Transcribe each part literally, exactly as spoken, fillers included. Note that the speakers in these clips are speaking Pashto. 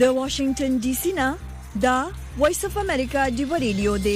د واشنگټن ډي سي نه دا وایس اف امریکا دی ریډیو دی.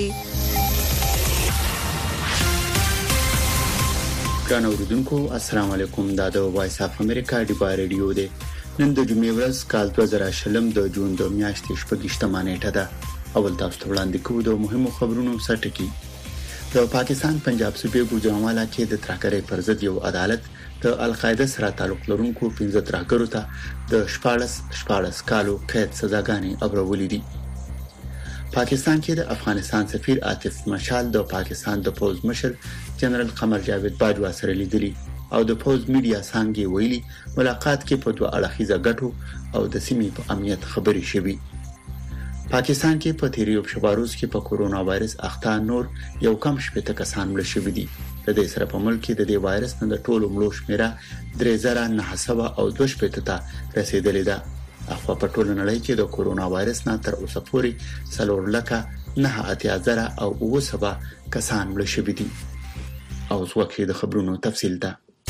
ګران اوریدونکو السلام علیکم. دا د وایس اف امریکا دی ریډیو دی. نن د جمعې ورځ کال دوه زره شلم د جون د میاشتې شپږشتمه نیټه ده. اول تاسو ته وړاندې کوو د مهمو خبرونو سرټکی. د پاکستان پنجاب صوبې ګوجرانوالا کې د ترهګرۍ پر ضد یو عدالت د القاعده سره تعلق لرونکو پنځه ترهګرو ته د شپاړس شپاړس کالو قید سزاګانې اورولې دي. پاکستان کې د افغانستان سفیر عاطف مشال د پاکستان د پوز مشر جنرال قمر جاوید باجوا سره لیدلي او د پوز میډیا څنګه ویلي ملاقات کې په دوه اړخیزه ګټو او د سیمې په امنیت خبرې شوې. پاکستان کې په تیریو شباروز کې په کورونا وایرس اخته نور یو کم شپږ کسان مړ شوي دي. د دې سره په ملک کې د دې وایرس نه د ټولو مړو شمیره درې زره نه سوه او دوه شپږ ته رسیدلې ده. اخوا په ټوله نړۍ کې د کورونا وایرس نه تر اوسه پورې څلور لکه نه اتیا زره او اوه سوه کسان مړ شوي دي. او ځوکه د خبرونو تفصیل ده.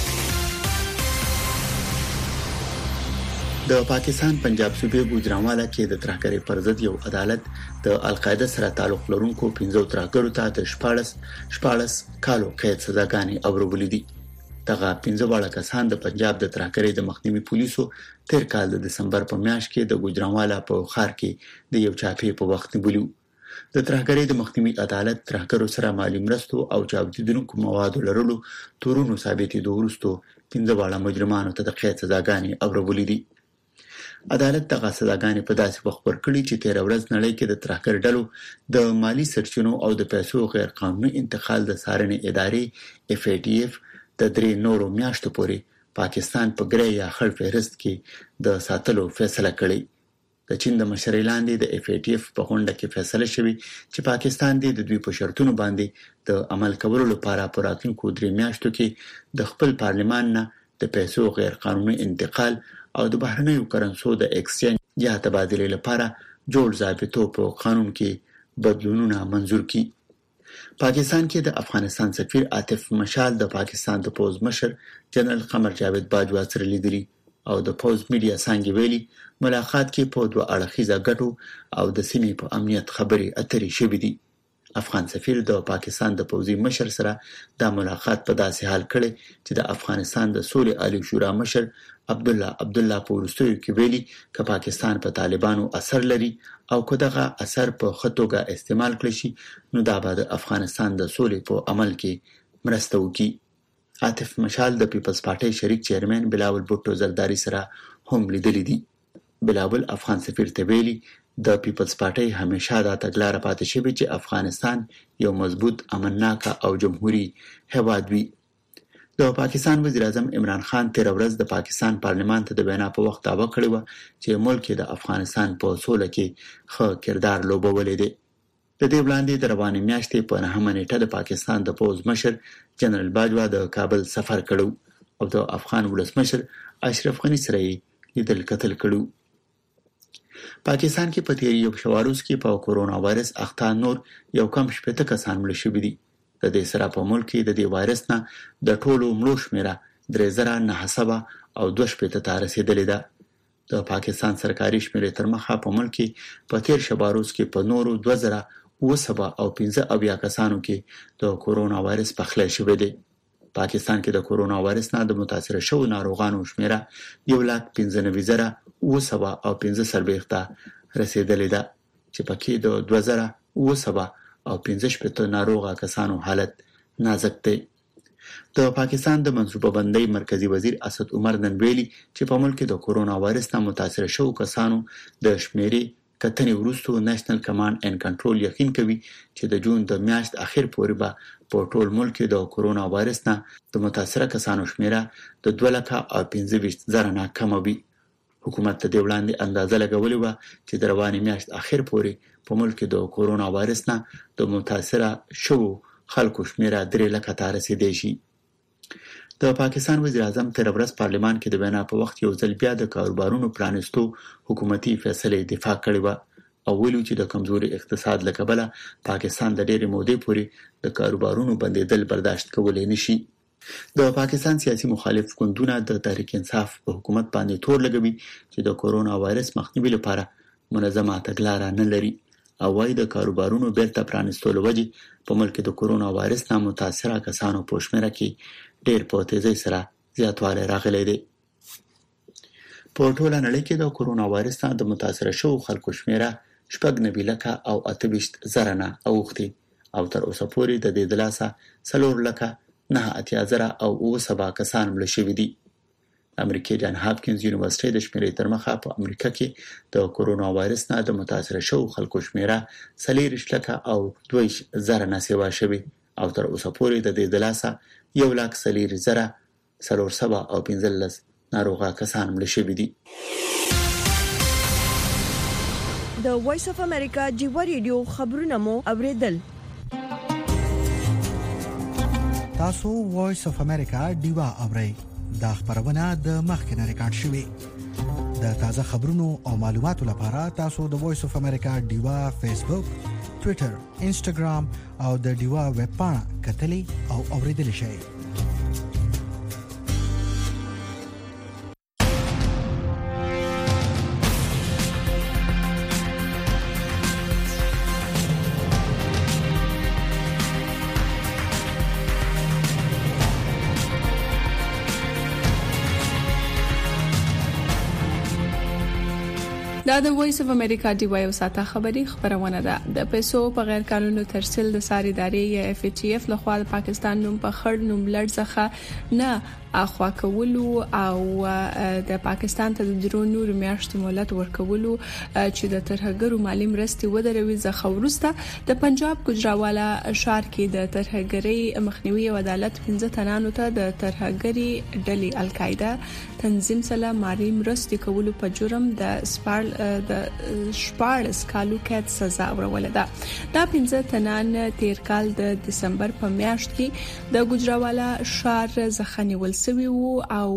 د پاکستان پنجاب صوبې ګوجرانوالا کې د ترهګرۍ پر ضد یو عدالت د القاعده سره تعلق لرونکو پنځو ترهګرو ته د شپاړس شپاړس کالو قید سزاګانې اورولې دي. دغه پنځه واړه کسان د پنجاب د ترهګرۍ د مخنیوي پولیسو تیر کال د دسمبر په میاشت کې د ګوجرانوالا په ښار کې د یو چاپی په وخت نیولو. د ترهګرۍ د مخنیوي عدالت ترهګرو سره مالی مرستو او چاودیدونکو موادو لرلو تورونو ثابتېدو وروسته پنځه واړه مجرمانو ته د قید سزاګانې اورولې دي. عدالت دغه سزاګانې په داسې وخت ورکړي چې تیر ورځ نړۍ کې د ترهګر ډلو د مالی سرچینو او د پیسو غیر قانوني انتقال د څارنې ادارې اف ای ټي اف د درې نورو میاشتو پورې پاکستان په ګرې یا خړ فهرست کې د ساتلو فیصله کړې. د چین د مشرۍ لاندې د اف ای ټي اف په غونډه کې فیصله شوې چې پاکستان د دوی په شرطونو باندې د عمل کولو لپاره په راتلونکو درې میاشتو کې د خپل پارلمان نه د پیسو غیر قانوني انتقال او د بهرنیو کرنسو د ایکسچینج یا تبادلې لپاره جوړ ضابطو په قانون کې بدلونونه منظور کړي. پاکستان کې د افغانستان سفیر عاطف مشال د پاکستان د پوز مشر جنرال قمر جاوید باجوا سره لیدلي او د پوز میډیا څنګه ویلي ملاقات کې په دوه اړخیزه ګټو او د سیمې په امنیت خبرې اترې شوې دي. افغان سفیر د پاکستان د پوزي مشر سره د ملاقات په داسې حال کړي چې د افغانستان د سولې عالی شورا مشر عبد الله عبد الله پورستوي کې ویلي ک پاکستان په طالبانو اثر لري او که دغه اثر په خطوګه استعمال کړي شي نو دا به د افغانستان د سولې په عمل کې مرسته وکړي. عاطف مشال د پیپلز پارټي شریک چیرمن بلاول بوټو زرداری سره هم لیدلي دي. بلاول افغان سفیر ته ویلي د پیپلز پارټي همیشه دا تګلارې پاتې شوی چې افغانستان یو مضبوط امنناک او جمهوریت هیواد وي. د پاکستان وزیر اعظم عمران خان تیر ورځ د پاکستان پارلمان ته د وینا په وخت دعوه کړې و چې ملک د افغانستان په سوله کې ښه کردار لوبولې دی. د دې وړاندې د روانې میاشتې په نهمه نیټه د پاکستان د پوز مشر جنرال باجوا د کابل سفر کړو او د افغان ولسمشر اشرف غنی سره لیدل کتل کړو. پاکستان کې په تیر یو شواروز کې په کورونا وایرس اخته نور یو کم شپږ کسان مړ شوي دي. د دې سره په ملک کې د دې وایرس نه د ټولو مړو شمیره درې زره نه سوه او دوه شپږ ته رسیدلې ده. د پاکستان سرکاري شمیرې تر مخه په ملک کې په تیر شواروز کې په نورو دوه زره اوه سوه او پنځه اویا کسانو کې د کورونا وایرس پخلی شوی دی. پاکستان کې د کورونا وایرس نه د متاثر شوو ناروغانو شمیره یو لک پنځه نوي زره اوه سوه او پنځه څلوېښت ته رسیدلې ده چې پکې د دوه زره اوه سوه او پنځه شپږ ناروغه کسانو حالت نازک دی. د پاکستان د منصوبه بندۍ مرکزی وزیر اسد عمر نن ویلي چې په ملک کې د کورونا وایرس نه متاثر شوو کسانو د شمیرې کتنې وروسته نېشنل کمانډ اینډ کنټرول یقین کوي چې د جون د میاشت اخر پورې به په ټول ملک کې د کورونا وایرس نه د متاثر کسانو شمیره د دوه لکه او پنځه ویشت زره نه کم وي. حکومت ته د وړاندې اندازه لګولې و چې د روانې میاشت اخر پورې په ملک کې د کورونا وایرس نه د متاثر شوو خلکو شمیره درې لکه ته رسیدي شي. د پاکستان وزیر اعظم تیر ورځ پارلمان کې د وینا په وخت یو ځل بیا د کاروبارونو پرانستو حکومتي فیصله دفاع کړې و او ویلو چې د کمزوري اقتصاد له کبله پاکستان د ډېرې مودې پورې د کاروبارونو بندیدل برداشت کولای نشي. د پاکستان سیاسي مخالف ګوندونه د تحریک انصاف په حکومت باندې تور لګوي چې د کورونا وایرس مخنیوي لپاره منظمه تګلاره نه لري او وايي د کاروبارونو بیرته پرانستلو وجې په ملک د کورونا وایرس نه متاثره کسانو په شمېره کې ډېر په تیزۍ سره زیاتوالی راغلی دی. په ټوله نړۍ کې د کورونا وایرس نه د متاثره شوو خلکو شمېره شپږ نوي لکه او اته ویشت زره نه اوښتې او تر اوسه پورې د دې د لاسه څلور لکه نه اتیا زره او اوه سوه کسان مړه شوي دي. امریکای جان هاپکینز یونیورسيټي د شمیرې تر مخه په امریکا کې د کورونا وایرس نه د متاثره شوو خلکو شمیره څلوېښت لکه او دوه ویشت زره نه سیوا شوي او تر اوسه پورې د دې د لاسه یو لک څلوېښت زره څلور سوه او پنځلس ناروغه کسان مړه شوي دي. د وایس اف امریکا جیوا ریډیو خبرونه مو اوریدل. تاسو وایس اف امریکا دیوا اورئ. دا خبرونه د مخکنه ریکارډ شوې. د تازه خبرونو او معلوماتو لپاره تاسو د وایس اف امریکا دیوا فیسبوک، ټوئیټر، انسټاګرام او د دیوا ویب پاڼه کتلی او اوریدلی شئ. دا د وایس اف امریکا دی وایو ساته خبری خبرونه ده. د پیسو په غیر قانوني ترسیل د ساري ادارې یا اف ټي اف لخوا د پاکستان نوم په خړ نوم لړ څخه نه اخوا کولو او د پاکستان ته د درو نور میاشتې مهلت ورکولو چې د ترهګرو مالی مرستې ودروي ځخه ورسته د پنجاب ګجراوالا ښار کې د ترهګری مخنیوي او عدالت پنځه تنانو ته د ترهګری ډلې القاعده تنظیم سره مالی مرستې کولو په جرم د سپارل د شپاړس کالو قید سزا ورولې ده. دا پنځه تنان تیر کال د دسمبر په میاشت کې د ګجراوالا ښار ځخه نیول شوی وو او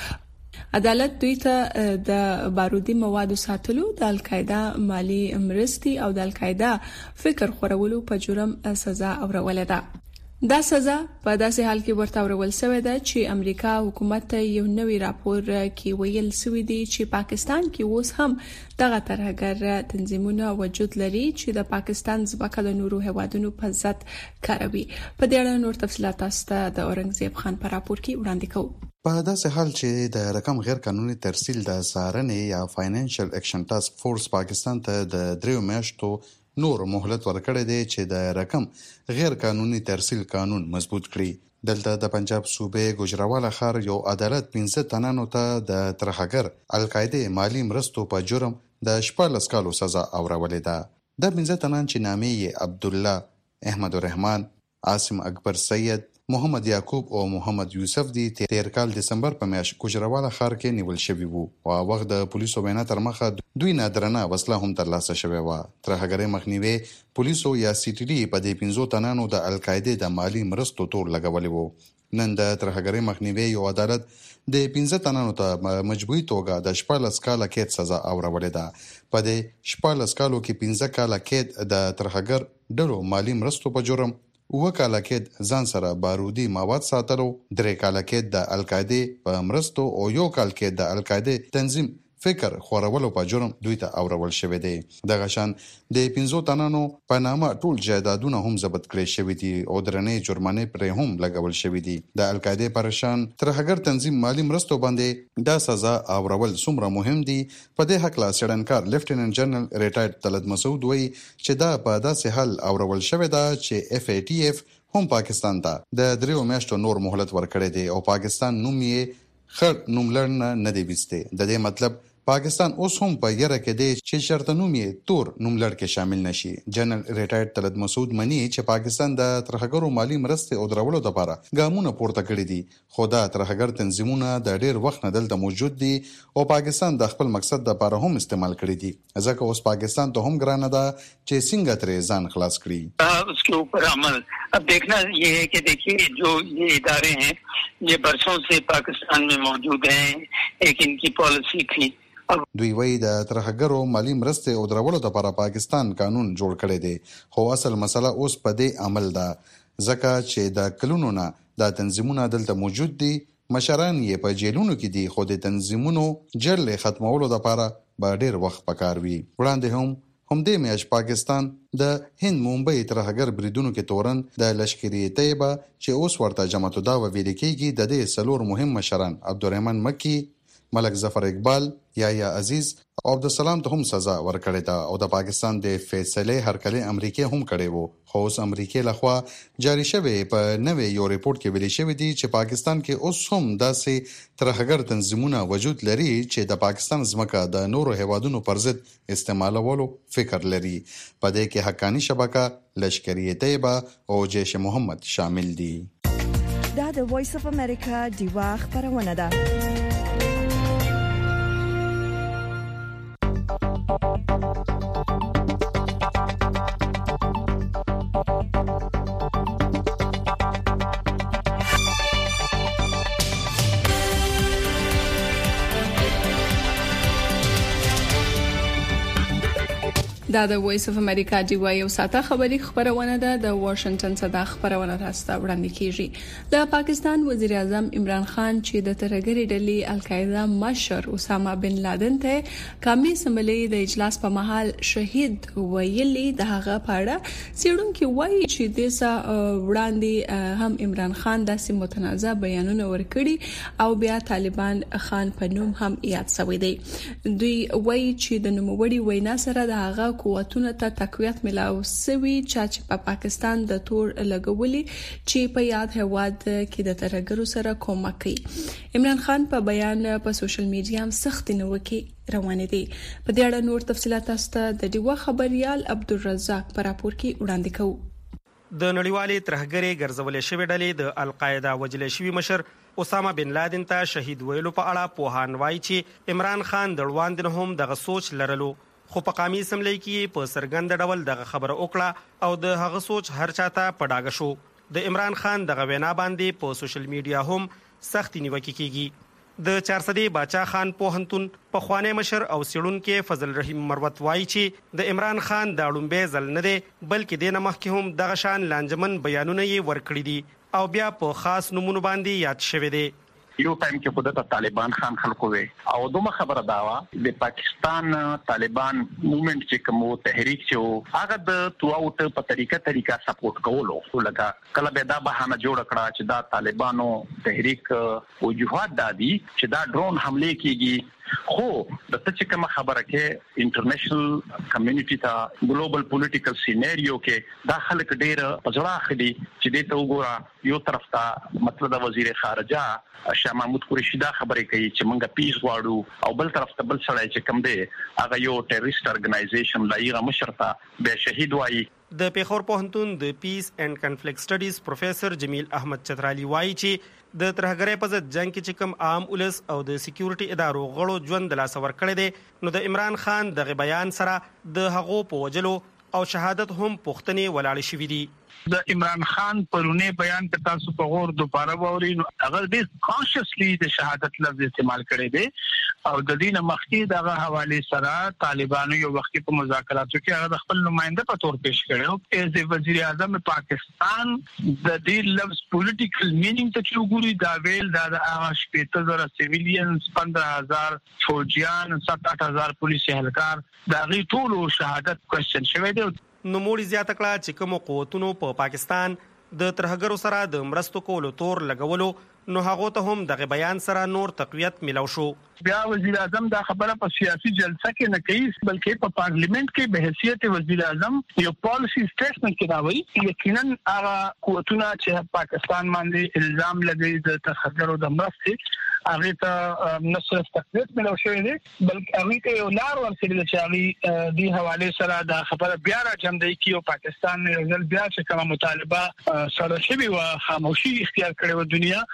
عدالت دوی ته د بارودي موادو ساتلو، د القاعده مالی مرستې او د القاعده فکر خورولو په جرم سزا ورولې ده. دا سزا په داسې حال کې ورته ورول شوې ده چې امریکا حکومت ته یو نوی راپور کې ویل شوی دی چې پاکستان کې اوس هم دغه ترهګر تنظیمونه وجود لري چې د پاکستان ځمکه د نورو هیوادونو په ضد کاروي. په دې اړه نور تفصیلات تاسو ته د اورنګزیب خان په راپور کې وړاندې کوو. په داسې حال چې د رقم غیر قانوني ترسیل د څارنې یا فاینانشل اکشن ټاسک فورس پاکستان ته د دریو میاشتو نور مهلت ورکړی دی چې د رقم غیر قانوني ترسیل قانون مضبوط کړي. دلته د پنجاب صوبې ګجراوالا ښار یو عدالت پنځه تنانو ته د ترهګر القاعده مالی مرستو په جرم د شپاړس کالو سزا اورولې ده. د پنځه تنان چې نامې یې عبدالله، احمد الرحمن، عاصم اکبر سید، محمد یعقوب او محمد یوسف دی تیر کال دسمبر په میاشت ګجراوالا ښار کې نیول شوی وو او وخت د پولیسو وینا تر مخه دوی نادرنه وسله هم ترلاسه شوې و. ترهګرۍ مخنیوي پولیسو یا سی ټي ډي په دې پنځو تنانو د القاعده د مالی مرستو تور لګولې وو. نن د ترهګرۍ مخنیوي یو عدالت د پنځه تنانو ته مجبوري توګه د شپاړس کاله قید سزا اورولې ده. په دې شپاړس کالو کې پنځه کاله قید د ترهګر ډلو مالی مرستو په جرم، اوه کاله قید ځان سره بارودي مواد ساتلو، درې کاله قید د القاعده په مرستو او یو کال قید د القاعده تنظیم فکر خورولو په جرم دوی ته اورول شوی دی. دغه شان د پنځو تنانو په نامه ټول جایدادونه هم ضبط کړي شوی دي او درنې جرمانه پرې هم لګول شوی دي. د القاعده پرشان ترهګر تنظیم مالی مرستو باندې دا سزا اورول څومره مهم دي په دې حق لا سړنکار لیفټیننټ جنرال ریټایرډ طلعت مسعود وایي چې دا په داسې حال اورول شوی دا چې اف ای ټي اف هم پاکستان ته د دریو میاشتو نور مهلت ورکړی دی او پاکستان نوم یې خړ نوم لړ نه دی وسته. د دې مطلب پاکستان اوس هم په یره کې دی چې شرط نوم یې تور نوم لړ کې شامل نشي. جنرال ریټایرډ طلعت مسعود مني چې پاکستان د ترهګرو مالی مرستې او درولو لپاره ګامونه پورته کړي دي، خو دا ترهګر تنظیمونه د ډیر وخت نه دلته موجود دي او پاکستان د خپل مقصد لپاره هم استعمال کړي دي. ځکه اوس پاکستان ته هم ګرانه ده چې څنګه ترې ځان خلاص کړي. اس کے اوپر عمل اب دیکھنا یہ ہے کہ دیکھیے جو یہ ادارے ہیں یہ برسوں سے پاکستان میں موجود ہیں، ایک ان کی پالیسی تھی. دوی وایي د ترهګرو مالی مرستې او درولو لپاره پاکستان قانون جوړ کړی دی، خو اصل مسله اوس په دې عمل ده ځکه چې د کلونو نه دا تنظیمونه دلته موجود دي، مشران یې په جیلونو کې دي، خو د تنظیمونو جل ختمولو لپاره به ډیر وخت پکار وي. وړاندې هم همدې میاشت پاکستان د هند ممبئی ترهګر بریدونو کې تورن د لشکري طیبه چې اوس ورته جماعت الدعوه ویل کېږي د دې سلور مهم مشران عبدالرحمن مکی، ملک ظفر اقبال، یحیی عزیز او عبدالسلام ته هم سزا ورکړې ده او د پاکستان د فیصلې هرکلی امریکا هم کړی وو. خو اوس امریکا لخوا جاری شوی په نوې یو ریپورت کې ویل شوی دی چې پاکستان کې اوس هم داسې ترهګر تنظیمونه وجود لري چې د پاکستان ځمکه د نورو هیوادونو پر ضد استعمالولو فکر لري. په دې کې حقانی شبکه، لشکري طیبه او جیش محمد شامل دي. دا د وایس اف امریکا دیوا خبرونه ده. دا د وایس اف امریکا دی وای او ساته خبری خبرونه ده د واشنگټن صدا خبرونه تاسو وړاندې کیږي. د پاکستان وزیر اعظم عمران خان چې د ترهګری ډلې القاعده مشر اسامه بن لادن ته قومي اسمبلی د اجلاس په مهال شهید ویلي د هغه پاړه سیړونکو وایي چې د سا وړاندې هم عمران خان داسې متنازع بیانونه ورکړي او بیا طالبان خان په نوم هم یاد شوی دی. دوی وایي چې د نوموړي وینا سره د هغه قوتونه ته تقویت ملاو سوي چې په پاکستان د تور لګولي چې په یاد هواد کې د ترهګرو سره کومک کوي. عمران خان په بیان په سوشل میډیا هم سخت نیوکه روانه دي. په دې اړه نور تفصيلات تاسو د دیوا خبريال عبدالرزاق پر راپور کې وړاندې کوو. د نړیوالې ترهګرۍ ګرځولې شوې ډلې د القاعده وجلې شوی مشر اسامه بن لادن ته شهید ویلو په اړه پوهان وایي چې عمران خان د وړاندې هم دغه سوچ لرلو، خو په قومي اسمبلی کې په سرګند ډول دغه خبره وکړه او د هغه سوچ هر چاته پډاګه شو. د عمران خان دغه وینا باندې په سوشل میډیا هم سخت نیوکه کیږي. د چارسدي باچا خان پوهنتون په خوانې مشر او سیړونکو فضل رحیم مروت وایي چې د عمران خان د اړومبه ځل نه دی بلکې د نمخ کې هم دغه شان لانجمن بیانونه یې ورکړي دي او بیا په خاص نمونه باندې یاد شوی دی. یو ټایم کې خود ته طالبان خان خلکو وي او دومره خبره داوا د پاکستان طالبان موومېنټ چې کومو تحریک چې هغه د تواوت په طریقه طریقه سپورټ کولو لکه کله به دا بهانه جوړ کړه چې دا طالبانو تحریک او جهاد دادي چې دا ډرون حمله کیږي. خو د څه کوم خبره کې انټرنیشنل کمیونټي ته ګلوبل پولیټیکل سیناریو کې داخله کې ډېر پځړه خدي چې د تو ګورا یو طرف ته مطلب د وزیر خارجه شاه محمود قریشي دا خبرې کوي چې موږ پیس غواړو او بل طرف ته بل سړی چې کوم دی هغه یو ټیرریست ارګنایزیشن لایغه مشرته به شهید وایي. د پیښور پوهنتون د پیس اینڈ کنفلیکټ سټډیز پروفیسور جمیل احمد چترالی وایي چې د ترهګرۍ په ضد جنگ کې چې کوم عام ولس او د سکیورټي ادارو غړو ژوند لاس ور کړی دی نو د عمران خان دغه بیان سره د هغو په وجلو او شهادت هم پښتنې ولاړ شوې دي. د عمران خان پرونه بیان ک تاسو په غور دوباره ووري نو هغه ډېر کانشسلی د شهادت لفظ استعمال کړي دي او د دین مخکې دغه حواله سره طالبانو یو وخت په مذاکراتو کې هغه خپل نماینده په تور پیش کړو ایز د وزیر اعظم پاکستان د دې لفظ پولیټیکل مینینګ ته چې وګوري دا ویل دا د هغه شپږ زره سیویلینز پندرہ هزار فوجیان سات آٹھ هزار پولیسي اهلکار دا غي ټول شهادت کوېشن شوی دی. نو موږ زیاته کړه چې کوم قوتونو په پاکستان د ترهګرو سره د مرستو کولو تور لګولو نو هغه ته هم دغه بیان سره نور تقویت ملو شو. بیا وزیر اعظم دا خبره په سیاسي جلسه کې نه کوي بلکې په پارلیمنت کې به حیثیت وزیر اعظم یو پالیسی سټیټمنټ کې راوړي یقینا هغه قوتونه چې پاکستان باندې الزام لګوي د ترهګرو د مرستې هغه ته نه صرف تقویت ملو شوی دی بلکې هغه ته یو لار ورسېږي چې هغه د حواله سره دا خبره بیا راځم دی چې پاکستان یو ځل بیا چې کومه مطالبه سره شوی او خاموشي اختیار کړې و دنیا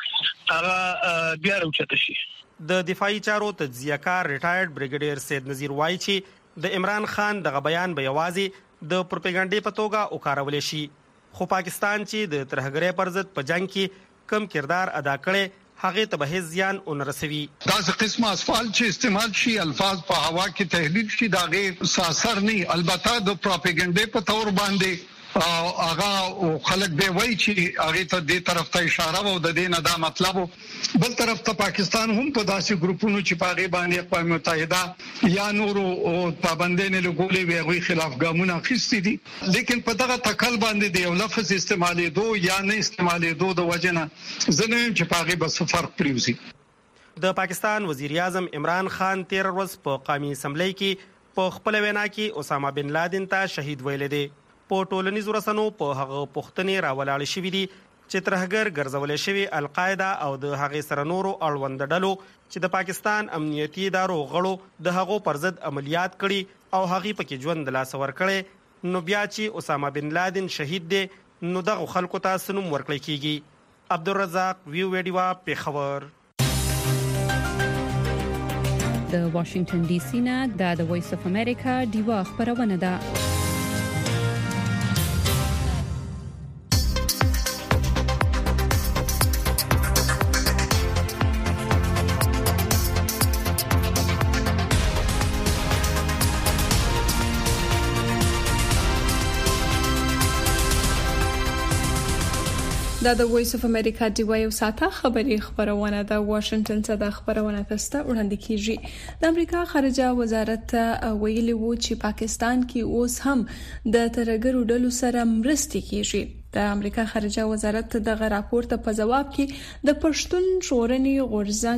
هغه بیا راوچته شي. د دفاعي چارو تجزیه کار ریټایرډ بریګیډیر سید نذیر وایي چې د عمران خان دغه بیان به یوازې د پروپاګاندا په توګه وکارول شي خو پاکستان چې د ترهګرۍ پر ضد په جنگ کې کم کردار ادا کړي هغه ته به زیان اون رسوي. دا څه قسمه اسفال چې استعمال شي الفاظ په هوا کې تحلیل شي دا غیر ساسر نه البته د پروپاګاندا په تور باندې او هغه خلک به وایي چې هغه ته د طرف ته اشاره وو د دې نه دا مطلب بل طرف ته پاکستان هم په داسې ګروپونو چې پاغي باندې اقوام متحده یا نورو پابندۍ نه لګولې وي غوي خلاف ګامونه اخیستي دي لیکن په دغه تکل باندې د یو لفظ استعمالې دو یا نه استعمالې دو د وجنه زنه چې پاغي بس فرق پریوزي. د پاکستان وزیر اعظم عمران خان تیر ورځ په قومي اسمبلی کې په خپل وینا کې اسامه بن لادن ته شهید ویل دي. په ټولنیزو رسنو په هغه پښتنې راولاړ شوې دي چې ترهګر ګرځولې شوی القاعده او د هغې سره نورو اړوند ډلو چې د پاکستان امنیتي ادارو غړو د هغو پر ضد عملیات کړي او هغې پکې ژوند لاس ورکړي نو بیا چې اسامه بن لادن شهید دی نو دغه خلکو ته څه نوم ورکړی کیږي. عبدالرزاق ویو ویډیوا پیښور. د واشنگټن ډي سي نه د وایس اف امریکا ډیوا خبرونه ده. دا د وایس اف امریکا دی وایو ساته خبري خبرونه د واشنگټن څخه د خبرونه تاسو وړاندې کیږي. د امریکا خارجه وزارت ویلي وو چې پاکستان کې اوس هم د ترهګرو ډلو سره مرستې کیږي. د امریکا خارجه وزارت دغه راپور ته په جواب کې د پښتون ژغورنې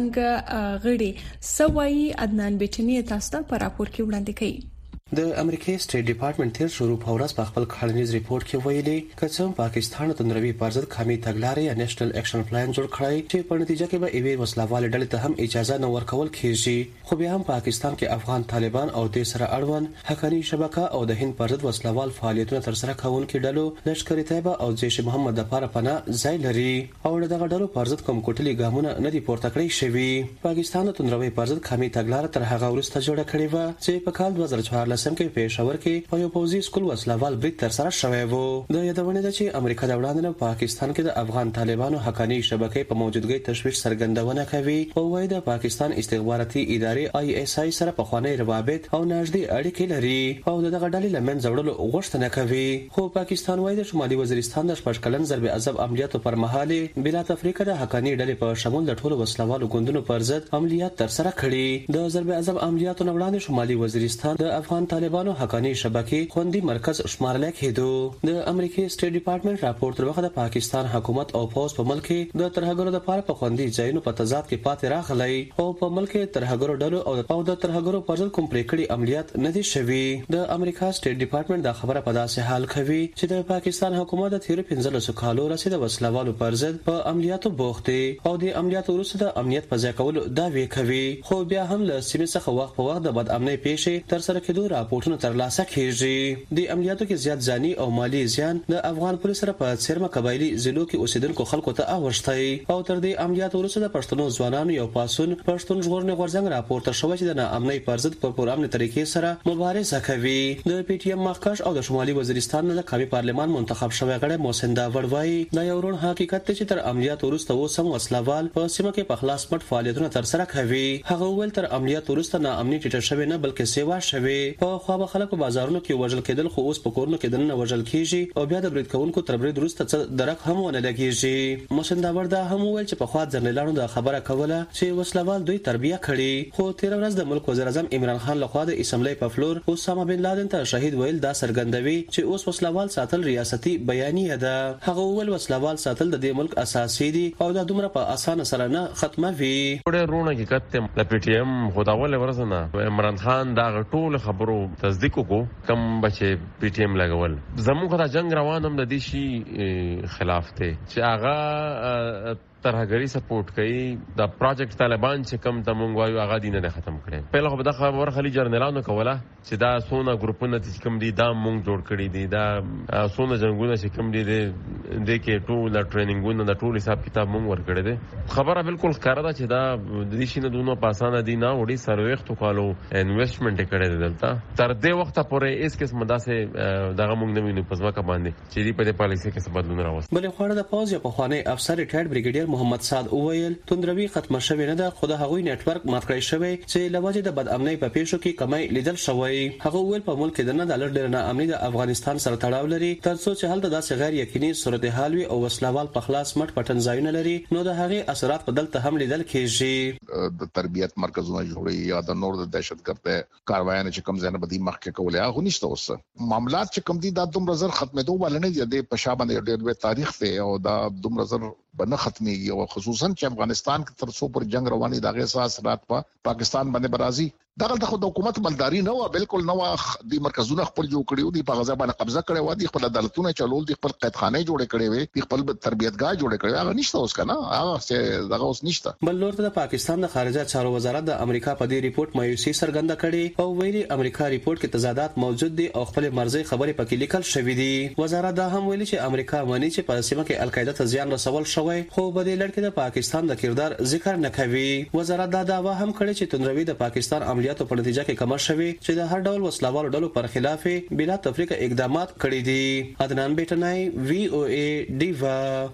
غورځنګ غړي سوای عدنان بیٹنی تاسو ته په راپور کې وړاندې کړي. د امریکای سټیټ ډپارټمنټ تیر شروع پورس په خپل کارنیز ریپورت کې ویلي کڅم پاکستان ته نړیوي پرځد کمی تګلارې یا نېشنل اکشن پلان جوړ کړی چې په نتیجه کې به ایوي وسلوال ډلې ته هم اجازه نه ورکول کیږي. خو بیا هم پاکستان کې افغان طالبان او د سره اړوند حقاني شبکه او د هند پرځد وسلوال فعالیتونه تر سره کوونکي ډلو لشکري طیبه او جیش محمد لپاره پناه ځای لري او دغه ډلو پرځد کوم کوټلي ګامونه نه دي پورته کړی شوی. پاکستان ته نړیوي پرځد کمی تګلار تر هغه وروسته جوړه کړې و چې په کال دوه زره څوارلس کې پېښور کې په یو پوځي سکول وسلوال بریټ تر سره شوی وو. د یادونه ده چې امریکا د وړاندې په پاکستان کې د افغان طالبانو حقاني شبکې په موجودګۍ تشویش څرګندونه کوي او وايي د پاکستان استخباراتي ادارې آی اس آی سره په خوانی روابط او نږدې اړیکې لري او دغه ډلې لمن زوړلو غوښتنه کوي. خو پاکستان وايي د شمالي وزیرستان د شپږ کلن ضرب عذاب عملیاتو پر مهال بلا تفریقه د حقاني ډلې په شمول د ټولو وسلوالو ګوندونو پر ضد عملیات تر سره کړي. د ضرب عذاب عملیاتو نه وړاندې شمالي وزیرستان د افغان طالبانو حقاني شبکې خوندي مرکز شمارل کېدو. د امریکای سټیټ ډپارټمنټ راپور تر وخت د پاکستان حکومت او پوز په ملک کې د ترهګرو لپاره په خوندي ځایونو په تضاد کې پاتې راغلی او په ملک کې ترهګرو ډلو او د ترهګرو پر ضد کوم پریکړې عملیات نه دي شوي. د امریکا سټیټ ډپارټمنټ دا خبره په داسې حال کوي چې د پاکستان حکومت د تیر پنځلس کالو رسید وسلوالو پر ضد په عملیاتو بوخت او د عملیاتو وروسته د امنیت په ځای کولو دعوی کوي. خو بیا هم له سیمې څخه وخت په وخت د بد امنۍ پیښې تر سره کېدو راپورټونه ترلاسه کیږي. د عملیاتو کې زیات ځاني او مالی زیان د افغان پولیس سره په څیرمه قبایلی ضلعو کې اوسیدونکو خلکو ته اوښتای او تر دې عملیاتو وروسته د پښتنو ځوانانو یو پاسون پښتون ژغورنې غورځنګ راپورته شوی چې د ناامنۍ پر ضد په پرامن طریقې سره مبارزه کوي. د پی ټی ایم مخکښ او د شمالي وزیرستان د قومي پارلمان منتخب شوی غړی محسن داور وایي دا یو رون حقیقت دی چې تر عملیاتو وروسته اوس هم وسلوال په سیمه کې په خلاص مټ فعالیتونه تر سره کوي. هغه ویل تر عملیاتو وروسته ناامني ټیټه شوی نه بلکې سیوا شوی. په خو به خلکو بازارونو کې وژل کېدل خو اوس په کورونو کې دننه وژل کیږي او بیا د برید کوونکو تر برید وروسته څه درک هم ونه لګیږي. محسن داور دا هم ویل چې په خوا ځنلانو د خبره کوله چې وسلوال دوی تربیه کړي. خو تیر ورځ د ملک وزیر اعظم عمران خان لخوا د اسمبلی په فلور اسامه بن لادن ته شهید ویل دا څرګندوي چې اوس وسلوال ساتل ریاستي بیانیه ده. هغه ویل وسلوال ساتل د دې ملک اساسي دي او دا دومره په اسانه سره نه ختموي. ډېر رونه حقیقت ته د پی ټی ایم خداوله ورسنه عمران خان دا ټول خبرو تصدیق وکړو کم بچي پی ټی ایم لګول. زموږ دا جنگ روان هم د دې شي خلاف ته چې هغه ترهګری سپورټ کوي. د پروجیکټ طالبان چې کم ته مونږ وایو هغه دینه نه ختم کړي. په لغه د خبر خلی جرنالانو کوله چې دا سونه ګروپونه چې کم دي دا مونږ جوړ کړي دي دا سونه جنگونه چې کم دي د کې ټول ټریننګونه د ټول حساب کتاب مونږ ور کړی دي. خبره بالکل ښکاره ده چې دا د دې شینه دونه پاسانه دي نه وړي سرويختو کالو انویسټمنټ کړي دي دلته تر دې وخت پورې اس قسم داسې دغه مونږ نه وینو په ځمکه باندې چې دې په دې پالیسي کې څه بدلون راوست. بلې خو د پوز په خوانې افسر ریټایرډ بریګیډیر محمد سعد وویل توندروي ختمه شوې نه ده، خو د هغوی نتورک مات کړی شوی چې لوجه د بد امنۍ په پیښو کې کمی لیدل شوی. هغه ویل په ملک کې د نه ډالر ډیر نه امني د افغانستان سره تړاو لري، ترڅو چې هلته داسې غیر یقیني صورتحال وي او وسلوال په خلاص مټ پټن ځایونه لري، نو د هغې اثرات په دلته هم لیدل کېږي. د تربیت مرکزونه جوړي یا د نور د دهشتګرد کاروایانو چې کوم ځای نه بدی مخکې کولای هغه نشته. اوس معاملات چې کوم دي دا دومره زر ختمېدو ولنه دي، د پښابند ډېر لوی تاریخ دی او دا دومره زر بنه ختميږي او خصوصا چې افغانستان کې تر څو پر جنگ رواني دغه اساس رات په پا پاکستان باندې برازي دغه د حکومت بلداري نه و، بالکل نه و. د مرکزونه خپل جوړ کړیو دي، په غزا باندې قبضه کړي و، دي خپل عدالتونه چلول دي، خپل قیدخانه جوړ کړي وي، دي خپل تربیتګاه جوړ کړي. هغه نشته اوس کنه، هغه څه دغه اوس نشته. بل لور د پاکستان د خارجه چارو وزارت د امریکا په دې ریپورت مایوسي څرګنده کړي او ویلي امریکا ریپورت کې تضادات موجود دي او خپل مرزي خبرې پکې لیکل شوې دي. وزارت دا هم ویلي چې امریکا مانی چې په سیمه کې القاعده ته زیان رسول شوی، خو په دې لړ کې د پاکستان د کردار ذکر نه کوي. وزارت دا دعوا هم کړې چې توندروي د پاکستان عملیاتو په نتیجه کې کم شوی چې د هر ډول وسلوالو ډلو پر خلاف بلا تفریق اقدامات کړي دي. عدنان بیٹنای، وی او ای ډیوا.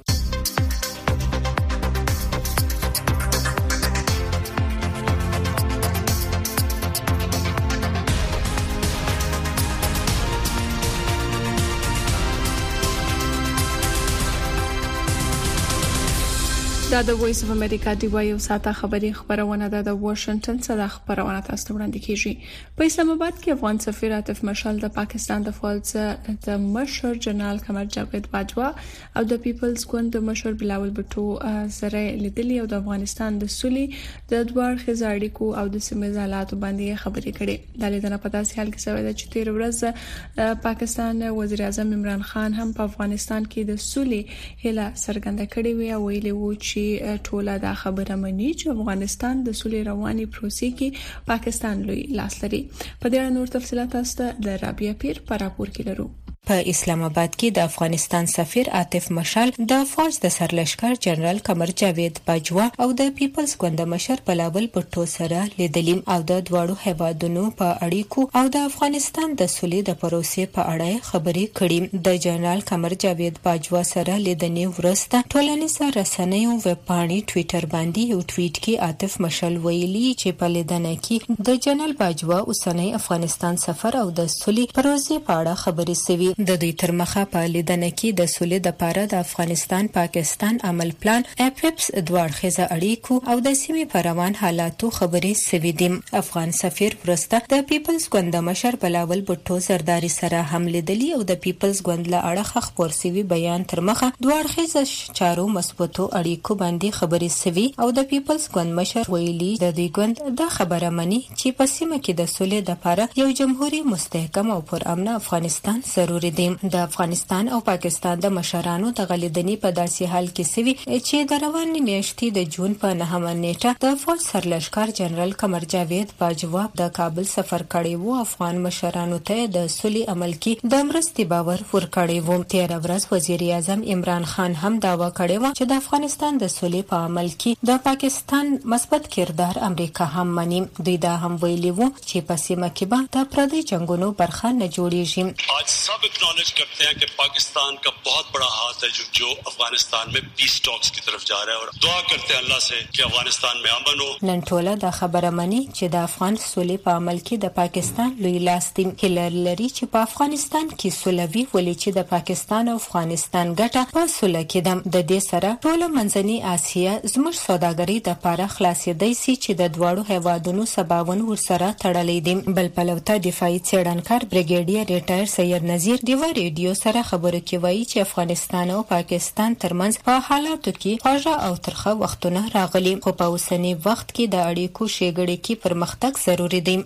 دا د وایس اف امریکا دی وایو ساته خبري خبرونه ده د واشنگټن څخه خبرونه تاسو وړاندې کیږي. په اسلام آباد کې افغان سفیر عاطف مشال د پاکستان د فوج د مشر جنرال قمر جاوید باجوا او د پیپلز ګوند د مشر بلاول بټو سره لیدلې او د افغانستان د سولې د دوار خزاړیکو او د سیمه حالات باندې خبرې کړې. د لیدنه په داسې حال کې شوې ده چې تیر ورځ پاکستان وزیر اعظم عمران خان هم په افغانستان کې د سولې هله څرګنده کړې وی او ویلي وو چې ټوله دا خبره مني چې افغانستان د سولې رواني پروسې کې پاکستان لوی لاس لري. په دې اړه نور تفصيلات تاسو د رابعه پیر پر راپور کې لرو. په اسلام آباد کې د افغانستان سفیر عاطف مشال د فوج د سرلشکر جنرال قمر جاوید باجوا او د پیپلز ګوند مشر بلاول بټو سره لیدلیم او د دوړو هیوادونو په اړیکو او د افغانستان د سولې د پروسې په اړه خبرې کړې. د جنرال قمر جاوید باجوا سره لیدنې ورسته ټولنیزو رسنیو ویب پاڼې ټوئیټر باندې یو ټویټ کې عاطف مشال ویلي چې په لیدنه کې د جنرال باجوا اوسنۍ افغانستان سفر او د سولې پروسې په اړه خبرې شوې. د دوی تر مخه په لیدنه کې د سولې د پاره د افغانستان پاکستان عمل پلان اپپس دوړ خزه اړیکو او د سیمې په روان حالاتو خبرې شوې دي. افغان سفیر ورسته د پیپلز ګوند مشر بلاول بټو زرداری سره هم لیدلی او د پیپلز ګوند له اړخ خبر سوي بیان تر مخه دوړ خزه چارو مثبتو اړیکو باندې خبرې شوې او د پیپلز ګوند مشر ویلي د دوی ګوند د خبره مني چې په سیمه کې د سولې د پاره یو جمهوریت مستحکم او پرامن افغانستان ضروري دی. د افغانستان او پاکستان د مشرانو د غلیدنی په داسې حال کې سوي چې د روانې میاشتې د جون په نهمه نیټه د فوج سرلشکر جنرال قمر جاوید باجوا د کابل سفر کړی وو. افغان مشرانو ته د سولې عمل کې د مرستې باور ورکړی وو. تیر ورځ وزیر اعظم عمران خان هم داوا کړی و چې د افغانستان د سولې په عمل کې د پاکستان مثبت کردار امریکا هم مني. دوی دا هم ویلي وو چې په سیمه کې به د پردي جنگونو برخه نه جوړیږي. आज सब एक्नॉलेज करते हैं कि पाकिस्तान का बहुत बड़ा हाथ है जो जो अफगानिस्तान में पीस टॉक्स की तरफ जा रहा है और दुआ करते हैं अल्लाह से कि अफगानिस्तान में अमन हो. نن ټوله د خبره مني چې د افغان سولې په عمل کې د پاکستان لوی لاس دی. هلر لري چې په افغانستان کې سولوي ولې چې د پاکستان او افغانستان ګټه په سوله کې ده. د دې سره ټوله منځنۍ اسیا زموږ سوداګري د پاره خلاصېدای سي چې د دواړو هیوادونو سباون ورسره تړلې دي. بل پلوته دفاعي څېړنکار بریګیډیر ریټایر سید نذیر دیوا ریډیو سره خبرو کې وایي چې افغانستان او پاکستان ترمنځ په حالاتو کې خوږه او ترخه وختونه راغلي، خو په اوسنی وخت کې د اړیکو شېګړې کې پرمختګ ضروری دی.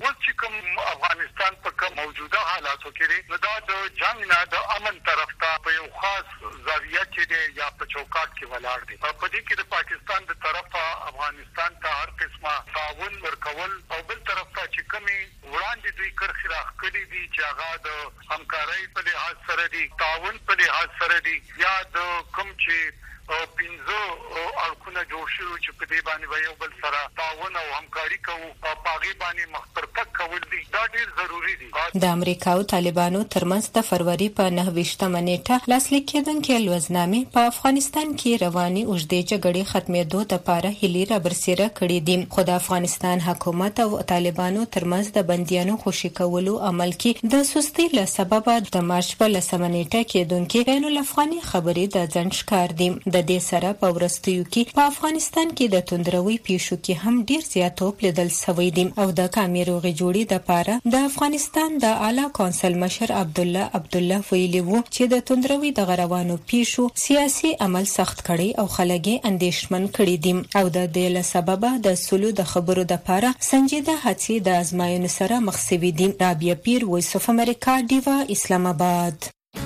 افغانستان په کوم موجوده حالاتو کې نو دا د جنگ نه د امن طرف ته په یو خاص زاویه کې دی یا په چوکاټ کې ولاړ دی. په دې کې د پاکستان د طرفه افغانستان ته هر قسمه تعاون ورکول او بل طرف ته چې کومي وړاندې دوی کرخي راخلي دي چې هغه د همکارۍ په لحاظ سره دي، تعاون په لحاظ سره دي، یا د کوم چې پنځه اړخونه جوړ شوي چې په دې باندې یو بل سره تعاون او همکاري کوو او پاغي باندې مخکرتک کول دي دا ډیر ضروری دي. د امریکا او طالبانو ترمنځ د فروری په نهه ویشتمه نیټه لاسلیک کېدونکې لوزنامې په افغانستان کې رواني اوږدې جګړې ختمېدو لپاره هیلې رابرسېره کړې دي، خو د افغانستان حکومت او طالبانو ترمنځ د بندیانو خوشي کولو عمل کې د سستۍ له سببه د مارچ په لسمه نیټه کېدونکې بین الافغاني خبرې د ځنډ ښکار دي. د دې سره په وروستیو کې په افغانستان کې د توندروي پیښو کې هم ډیر زیات توپ لیدل شوی دی او د کامې روغې جوړې لپاره د افغانستان د اعلی کونسل مشر عبد الله عبد الله ویلي وو چې د توندروي د غروانو پیښو سیاسي عمل سخت کړي او خلک یې اندېښمن کړي دي او د دې له سببه د سلو د خبرو لپاره سنجیده هڅې د ازمایښت سره مخ شوي دي. رابعه پیر، وایس اف امریکا، ډیوا، اسلام آباد.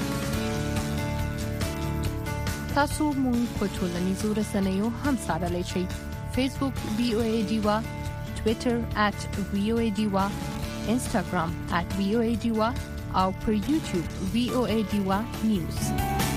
تاسو مونږ په ټولنیزو رسنیو هم څارلی شئ. فیسبوک وی او ای ډیوا، ټویټر ات وی او ای ډیوا، انسټاګرام ات وی او ای ډیوا او پر یوټیوب وی او ای ډیوا نیوز.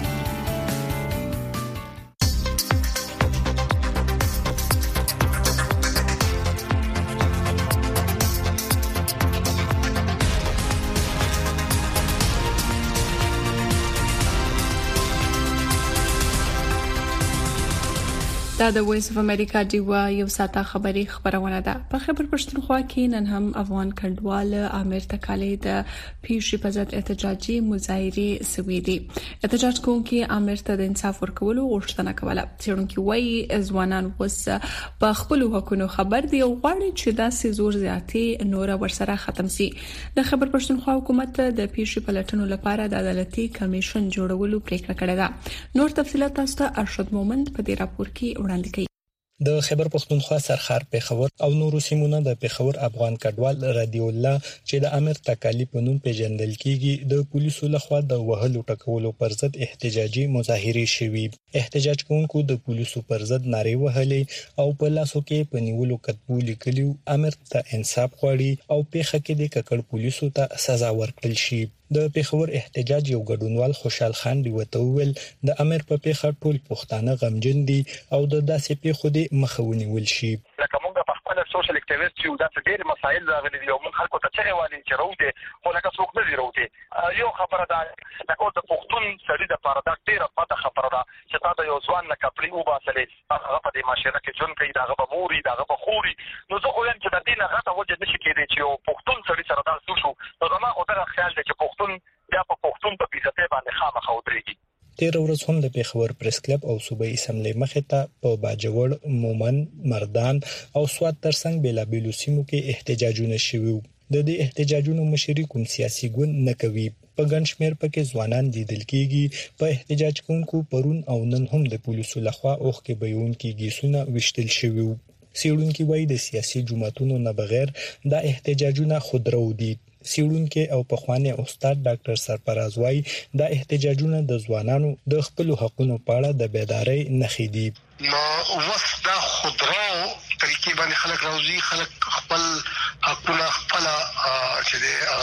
دا د وایس اف امریکا ډیوا یو ساته خبری خبرونه ده. په خبر پښتونخوا کې نن هم افغان کډوال امیر تکالی د پیښې په ضد احتجاجي مظاهره سوي دي. احتجاج کوونکي امیر ته د انصاف ورکولو غوښتنه کوله. څېړونکي وایي ځوانان اوس په خپل حقوقو خبر دي او غواړي چې دا سي زور زیاتي نور ورسره ختم سي. د خبر پښتونخوا حکومت د پیښې په لټونو لپاره د عدالتي کمیشن جوړولو پریکړه کړې ده. نور تفصيلات تاسو ته ارشد مومند په دې راپور کې وړاندې کوي. د خیبر پختونخوا سرخار پیښور او نورو سیمونو د پیښور افغان کډوال رضی الله چې د امیر تکالی په نوم پیژندل کیږي د پولیسو لخوا د وهلو ټکولو پر ضد احتجاجي مظاهره شوي. احتجاج کوونکو د پولیسو پر ضد نارې وهلې او په لاسو کې په نیولو کتبو لیکلي امیر ته انصاف غواړي او پیښه کې د ککړ پولیسو ته سزا ورکړل شي. د پیښور احتجاج یو ګډونوال خوشحال خان دی وته ویل د امیر په پیښه ټول پښتانه غمجن دي او د داسې پیښو د مخاوني ول شي. لکه موږ په خپل سوشل اکټیویست یو د ډېر مسایل راغلي دي او موږ خلکو ته چغې والي چې راوته خو لکه څوک نه دی راوته. یو خبره ده لکه د پښتون سړي د پاره دا ډېره پته خبره ده چې تا د یو ځوان نه کپړې وباسلې هغه په دې معاشره کې جون کوي داغه به موري داغه به خوري. نو زه خو یم چې د دې نه غته وجه نشي کېدی چې یو پښتون سړي سره دا شو. نو زما خو دا خیال دی چې پښتون بیا په پښتون په بیزته باندې خامخا ودرېږي. تیر ورځ هم د پیښور پریس کلب او صوبایي اسمبلی مخې ته په باجوړ، مومن، مردان او سوات ترڅنګ بېلابېلو سیمو کې احتجاجونه شوي. د دې احتجاجونو مشري کوم سیاسي ګوند نه کوي. په ګڼ شمېر پکې ځوانان لیدل کېږي. په احتجاج کوونکو پرون او نن هم د پولیسو لخوا اوښکې بهیونکي ګیسونه ویشتل شوي. څېړونکي وایي د سیاسي جماعتونو نه بغیر دا احتجاجونه خودرو دي. سیړونکو او پخوانی استاد ډاکټر سرفراز وای دا احتجاجونه د ځوانانو د خپل حقوقو په اړه د بیدارۍ نښې دي. نو وسدا خودرو طریقې باندې خلک راوځي، خلک خپل حقوقونه خپل چې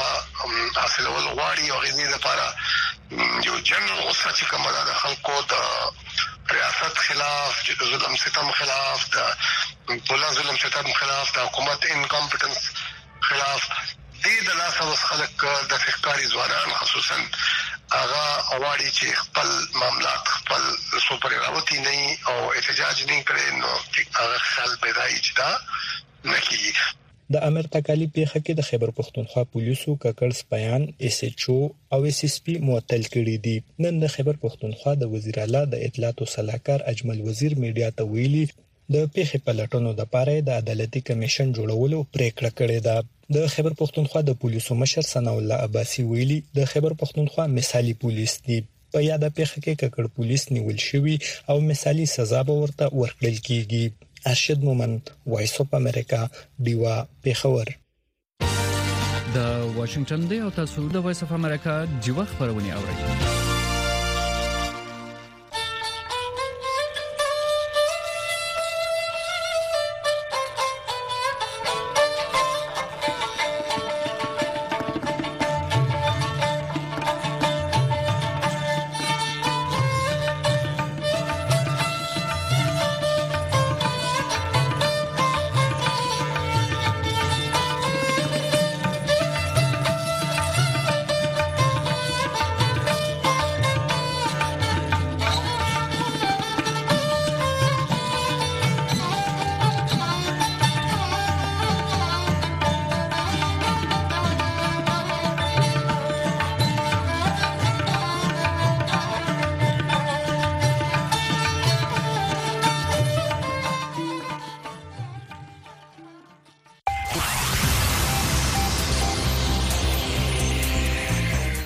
د حاصلول غواړي او غوښتنې لپاره یو جنرال اوسه چې کومه ده خلکو د ریاست خلاف، د ظلم ستم خلاف، د ټول ظلم ستم خلاف، د حکومت انکمپټنس خلاف دې د لاس او خلک د فقاري ځوانان خصوصا هغه اواړي چې خپل معاملات خپل سوپر راوتی نه او احتجاج نه کړي نو هغه خل پیدای چې دا نکړي. د امیر تکالی پیښه کې د خیبر پښتونخوا پولیسو ککړ سپیان اس ایچ او او اس اس پی معطل کړي دي. نن د خیبر پښتونخوا د وزیر اعلی د اطلاعات او صلاحکار اجمل وزیر میډیا ته ویلي د پیښې په لټونو لپاره د عدالتي کمیشن جوړولو پریکړه کړې ده. د خیبر پښتونخوا د پولیسو مشر ثنا الله عباسي ویلي د خیبر پښتونخوا مثالي پولیس دي. په یاده پیښه کې ککړ پولیس نیول شوی او مثالي سزا به ورته ورکړل کیږي. ارشد مومند، وایس اف امریکا، ډیوا، پیښور. د واشنگټن دی او تاسو د وایس اف امریکا ډیوا خبرونه اورئ.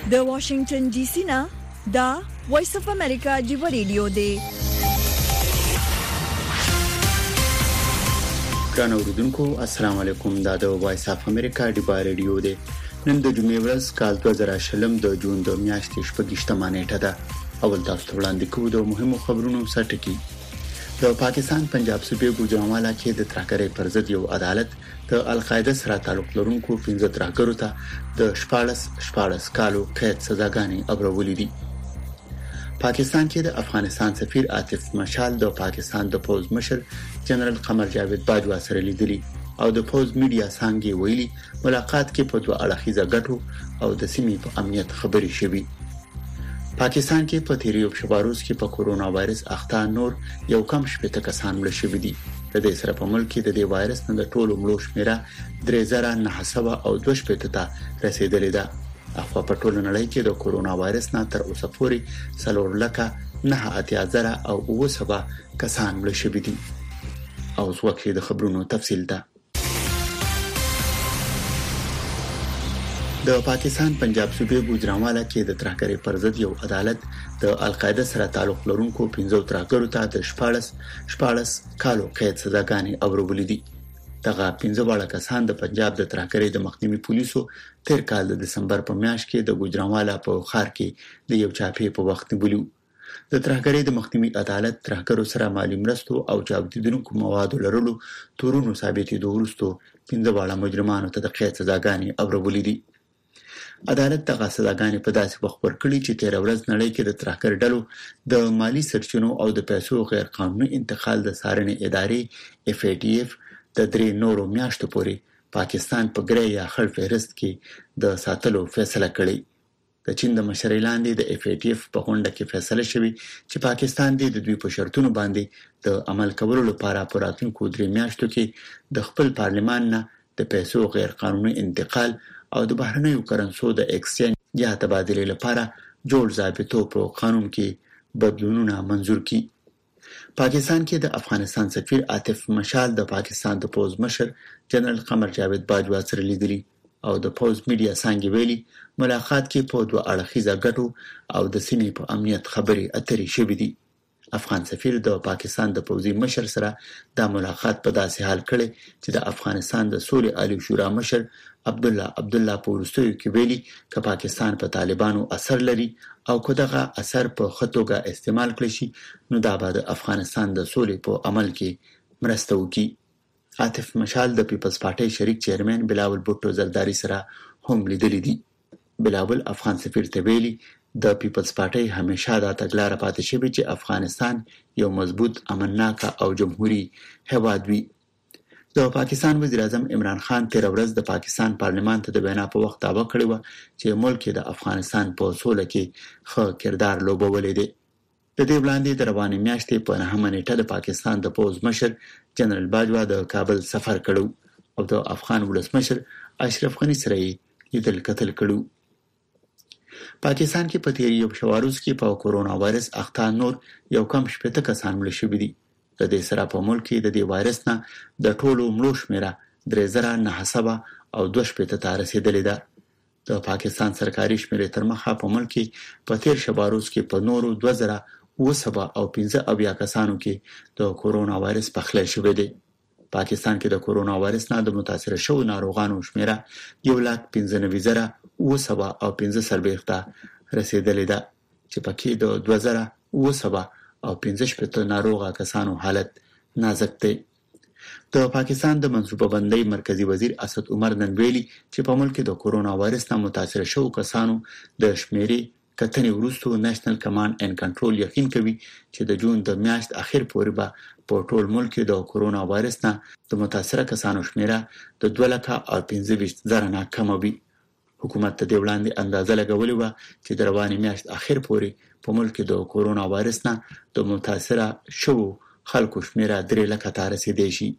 د واشنگټن ډي سي نه دا وایس اف امریکا ډیو ریډیو دی. ګران اوریدونکو السلام علیکم. دا د وایس اف امریکا ډیو ریډیو دی. نن د جمعې ورځ کال دوه زره شلم د جون د میاشتې شپږشتمه نیټه ده. اول تاسو ته وړاندې کوو د مهمو خبرونو سرټکی. د پاکستان پنجاب صوبې ګوجرانوالا کې د ترهګرۍ پر ضد یو عدالت د القاعده سره تعلق لرونکو پنځه ترهګرو ته د شپاړس شپاړس کالو قید سزاګانې ابرولې دي. پاکستان کې د افغانستان سفیر عاطف مشال د پاکستان د پوز مشر جنرال قمر جاوید باجوا سره لیدلی او د پوز میډیا څنګه ویلي ملاقات کې په دوه اړخیزه ګټو او د سیمې په امنیت خبرې شوې. پاکستان کې په تیریو شباروز کې په کورونا وایرس اخته نور یو کم شپږ کسان مړ شوي دي. د دې سره په ملک کې د دې وایرس نه د ټولو مړو شمیره درې زره نهه سوه او دوه شپږ ته رسیدلې ده. اخوا په ټولو نړۍ کې د کورونا وایرس نه تر اوسه پورې څلور لکه نه اتیا زره او اوه سوه کسان مړ شوي دي. او ځوکې د خبرونو تفصیل ده. د پاکستان پنجاب صوبې ګوجرانوالا کې د ترهګرۍ پر ضد یو عدالت د القاعده سره تعلق لرونکو پنځه ترهګرو ته د شپاړس شپاړس کالو قید سزاګانې اورولې دي. دغه پنځه واړه کسان د پنجاب د ترهګرۍ د مخنیوي پولیسو تیر کال د دسمبر په میاشت کې د ګوجرانوالا په ښار کې د یو چاپې په وخت نیولو. د ترهګرۍ د مخنیوي عدالت ترهګرو سره مالی مرستو او چاودیدونکو موادو لرلو تورونو ثابتېدو وروسته پنځه واړه مجرمانو ته د قید سزاګانې اورولې دي. عدالت دغه سزاګانې په داسې وخت ورکړي چې تیر ورځ نړۍ کې د ترهګر ډلو د مالی سرچینو او د پیسو غیر قانوني انتقال د څارنې ادارې اف ای ټي اف د درې نورو میاشتو پورې پاکستان په ګرې یا خړ فهرست کې د ساتلو فیصله کړې. د چین د مشرۍ لاندې د اف ای ټي اف په غونډه کې فیصله شوې چې پاکستان د دوی په شرطونو باندې د عمل کولو لپاره په راتلونکو درې میاشتو کې د خپل پارلمان نه د پیسو غیر قانوني انتقال او د بهرنیو کرنسو د ایکسچینج یا تبادلې لپاره جوړ ضابطو په قانون کې بدلونونه منزور کړي. پاکستان کې د افغانستان سفیر عاطف مشال د پاکستان د پوز مشر جنرال قمر جاوید باجوا سره لیدلی او د پوز میډیا څنګه ویلي ملاقات کې په دوه اړخیزه ګټو او د سیمې په امنیت خبرې اترې شوې دي. افغان سفیر د پاکستان د پوزي مشر سره د ملاقات په داسې حال کړي چې د افغانستان د سولې عالی شورا مشر عبد الله عبد الله پورستوي کې ویلي ک پاکستان په طالبانو اثر لري او کو دغه اثر په خطوګه استعمال کړي شي نو دا به د افغانستان د سولې په عمل کې مرسته وکړي. عاطف مشال د پیپلز پارټي شریک چیرمن بلاول بوټو زرداری سره هم لیدلې دي. بلاول افغان سفیر ته ویلي د پیپلز پارټي همیشه دا تګلارې پاتې شوې چې افغانستان یو مضبوط امنناک او جمهوریت هیواد وي. د پاکستان وزیر اعظم عمران خان تیر ورځ د پاکستان پارلمان ته د وینا په وخت دعوه کړې و چې ملک د افغانستان په سوله کې ښه کردار لوبولې دي. د دې وړاندې د روانې میاشتې په نهمه نیټه د پاکستان د پوز مشر جنرال باجوا د کابل سفر کړو او د افغان ولسمشر اشرف غنی سره یې لیدل کتل کړو. پاکستان کې په تیر یو شواروز کې په کورونا وایرس اخته نور یو کم شپږ کسان مړ شوي دي. د دې سره په ملک کې د دې وایرس نه د ټولو مړو شمیره درې زره نهه سوه او دوه شپږ ته رسیدلې ده. د پاکستان سرکاري شمیرې تر مخه په ملک کې په تیر شواروز کې په نورو دوه زره اوه سوه او پنځه اویا کسانو کې د کورونا وایرس پخلی شوی دی. پاکستان کې د کورونا وایرس نه د متاثر شوو ناروغانو شمیره یو لک پنځه نوي زره اوه سوه او پنځه څلوېښت ته رسیدلې ده چې پکې د دوه زره اوه سوه او پنځه شپږ ناروغه کسانو حالت نازک دی. د پاکستان د منصوبه بندۍ مرکزی وزیر اسد عمر نن ویلي چې په ملک کې د کورونا وایرس نه متاثر شوو کسانو د شمیرې کتنې وروسته نېشنل کمانډ اینډ کنټرول یقین کوي چې د جون د میاشت اخر پورې به په ټول ملک کې د کورونا وایرس نه د متاثر کسانو شمیره د دوه لکه او پنځه ویشت زره نه کم وي. حکومت ته د وړاندې اندازه لګولې و چې د روانې میاشت اخر پورې په ملک کې د کورونا وایرس نه د متاثر شوو خلکو شمیره درې لکه ته رسیدلی شي.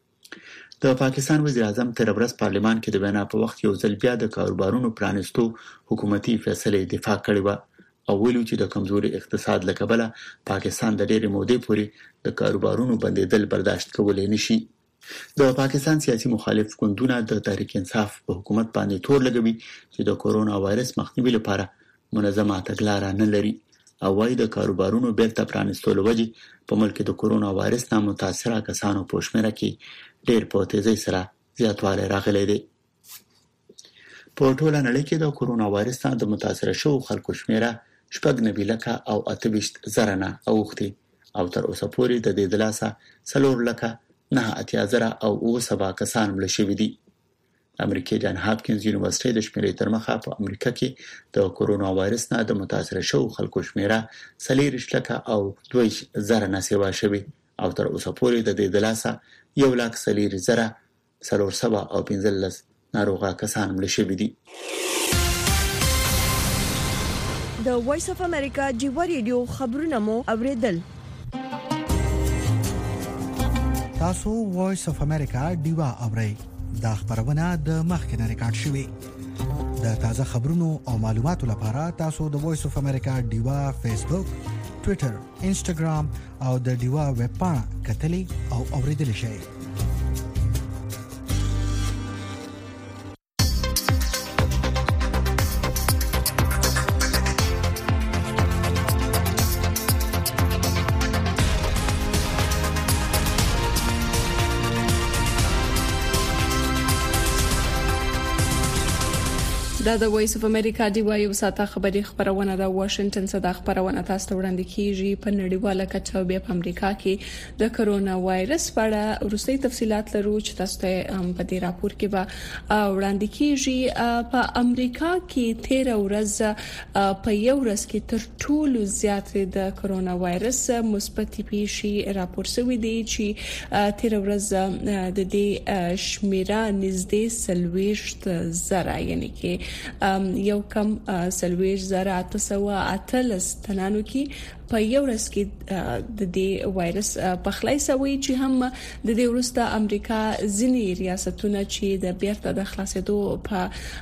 د پاکستان وزیر اعظم تر ورځ پارلمان کې د وینا په وخت یو ځل بیا د کاروبارونو پرانستو حکومتي فیصله دفاع کړې و او ویلو چې د کمزوري اقتصاد له کبله پاکستان د ډېرې مودې پورې د کاروبارونو بندیدل برداشت کولی نشي. د پاکستان سیاسي مخالف ګوندونه د تحریک انصاف په حکومت باندې تور لګوي چې د کورونا وایرس مخنیوي لپاره منظمه تګلارې نه لري او وايي د کاروبارونو بیرته پرانیستلو وجې په ملک د کورونا وایرس نه متاثره کسانو په شمېره کې ډېر په تیزۍ سره زیاتوالی راغلی دی. په ټوله نړۍ کې د کورونا وایرس نه د متاثره شوو خلکو شمېره شپږ نوي لکه او اته ویشت زره نه اوښتې او تر اوسه پورې د دې د لاسه څلور لکه نه اتیا زره او اوه سوه کسان مړه شوي دي. امریکای جان هاپکینز یونیورسيټي د شمیرې تر مخه په امریکا کې د کورونا وایرس نه د متاثره شوو خلکو شمیره څلور لکه او دوه زره نه سیوا شوي او تر اوسه پورې د دې د لاسه یو لک څلور زره څلور سوه او پنځلس ناروغه کسان مړه شوي دي. د وایس اف امریکا جیوا ریډیو خبرونه مو اوریدل. تاسو وایس اف امریکا دیوا اورئ. دا خبرونه د مخکنه ریکارډ شوې. د تازه خبرونو او معلوماتو لپاره تاسو د وایس اف امریکا دیوا فیسبوک، ټوئیټر، انسټاګرام او د دیوا ویب پاڼه کتلې او اوریدل شئ. دا د وایس اف امریکا دی وایو ساته خبري خبرونه د واشنگټن څخه د خبرونه تاسو ته وړاندې کیږي په نړیواله کچه او په امریکا کې د کرونا وایرس په اړه وروستي تفصيلات لرو چې تاسو ته په دې راپور کې به وړاندې کیږي. په امریکا کې تیر ورځ په یو ورځ کې تر ټولو زیات د کرونا وایرس مثبت پیښې راپور شوې دي چې تیر ورځ د دې شمیره نږدې سلويشت زره یعنی کې یو کم سلويش زره اته سوه اتلس تنانو کې په یو ورځ کې د دې وایرس پخلای سوي چې هم د دې ورسته امریکا ځینې ریاستونه چې د بیرته د خلاصېدو په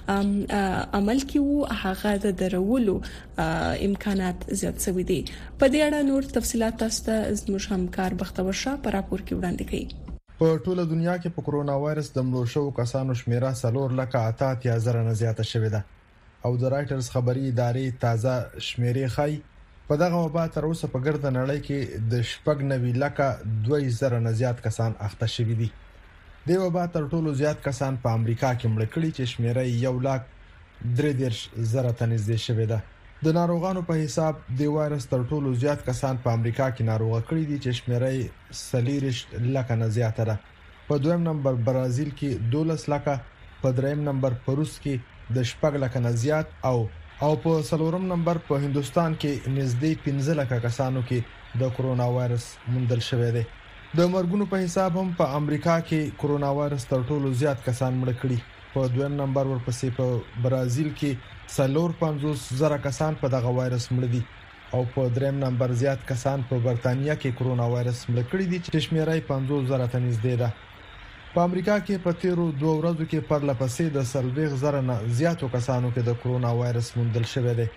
عمل کې وو هغه د درولو امکانات زیات شوي دي. په دې اړه نور تفصيلات تاسو ته زموږ همکار بختور شاه په راپور کې وړاندې کوي. په ټوله دنیا کې په کرونا وایرس د مړو شوو کسانو شمیره څلور لکه اته اتیا زره نه زیاته شوې ده او د رائټرز خبري ادارې تازه شمیرې ښيي په دغه وبا تر اوسه په ګرد نړۍ کې د شپږ نوي لکه دوه زره نه زیات کسان اخته شوي دي. د وبا تر ټولو زیات کسان په امریکا کې مړ کړي چې شمیره یو لک درې دیرش زره ته نږدې شوې ده. د ناروغانو په حساب د وایرس تر ټولو زیات کسان په امریکا کې ناروغ کړي دي چې شمیره سلیریش لکه نه زیاته ده. په دویم نمبر برازیل کې دولس لکه، په دریم نمبر په روس کې د شپږ لکه نه زیات او او په څلورم نمبر په هندستان کې نږدې پنځه لکه کسانو کې د کرونا وایرس موندل شوی دی. د مرګونو په حساب هم په امریکا کې کرونا وایرس تر ټولو زیات کسان مړ کړي. په دویم نمبر ورپسې په برازیل کې څلور پنځوس زره کسان په دغه وایرس مړ دي او په دریم نمبر زیات کسان په برتانیا کې کرونا وایرس مړ کړي دي چې شمیره پنځوس زره ته نږدې ده. په امریکا کې په تیرو دوه ورځو کې پرله پسې د سلويغ زره نه زیاتو کسانو کې د کرونا وایرس موندل شوی دی.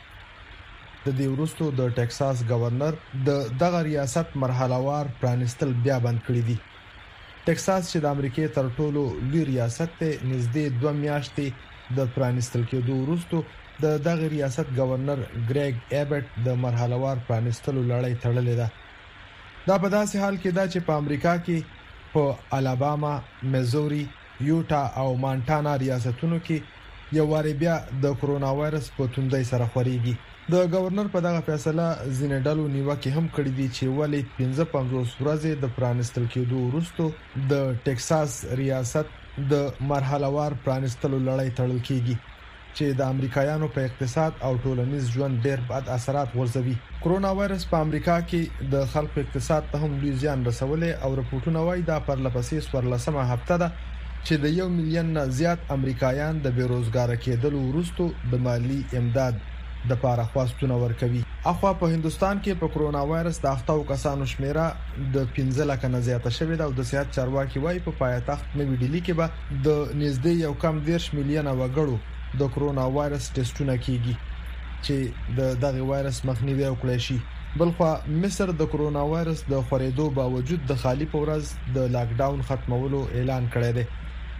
د دې وروسته د ټکساس گورنر د دغه ریاست مرحلهوار پرانستل بیا بند کړی دی. ټکساس چې د امریکای تر ټولو لوی ریاست ته نږدې دوه میاشتې د پرانستل کېدو وروسته د دغه ریاست گورنر ګریګ ایبټ د مرحلهوار پرانستلو لړۍ تړلې ده. دا په داسې حال کې ده چې په امریکا کې په الاباما، میزوري، یوټا او مانټانا ریاستونو کې یو واری بیا د کرونا وایرس په توندۍ سره خوريږي. د گورنر په دغه فیصله زینډالو نیوکه هم کړې دي چې ولې پنځه پنځوس ورځې د پرانستل کېدو وروسته د ټکساس ریاست د مرحلهوار پرانستلو لړۍ تړل کیږي چې د امریکایانو په اقتصاد او ټولنیز ژوند ډېر بد اثرات ورزوي. کرونا وایرس په امریکا کې د خلکو اقتصاد ته هم لوی زیان رسولې او رپورټونه وايي دا پرلپسې څوارلسمه هفته ده چې د یو میلیون نه زیات امریکایان د بیروزګار کېدلو وروسته د مالی امداد د پاره خواستونه ورکوي. اخوا په هندستان کې په کرونا وایرس د اختاو کسانو شمیره د پنځه لکه نه زیاته شوې ده او د صحت چارواکي وايي په پایتخت نوې ډیلی کې به د نږدې یو کم دیرش میلیونه وګړو د کرونا وایرس ټیسټونه کیږي چې د دغه وایرس مخنیوي وکړي شي. بلخو مصر د کرونا وایرس د خورېدو باوجود د خالی په ورځ د لاک ډاون ختمولو اعلان کړی دی.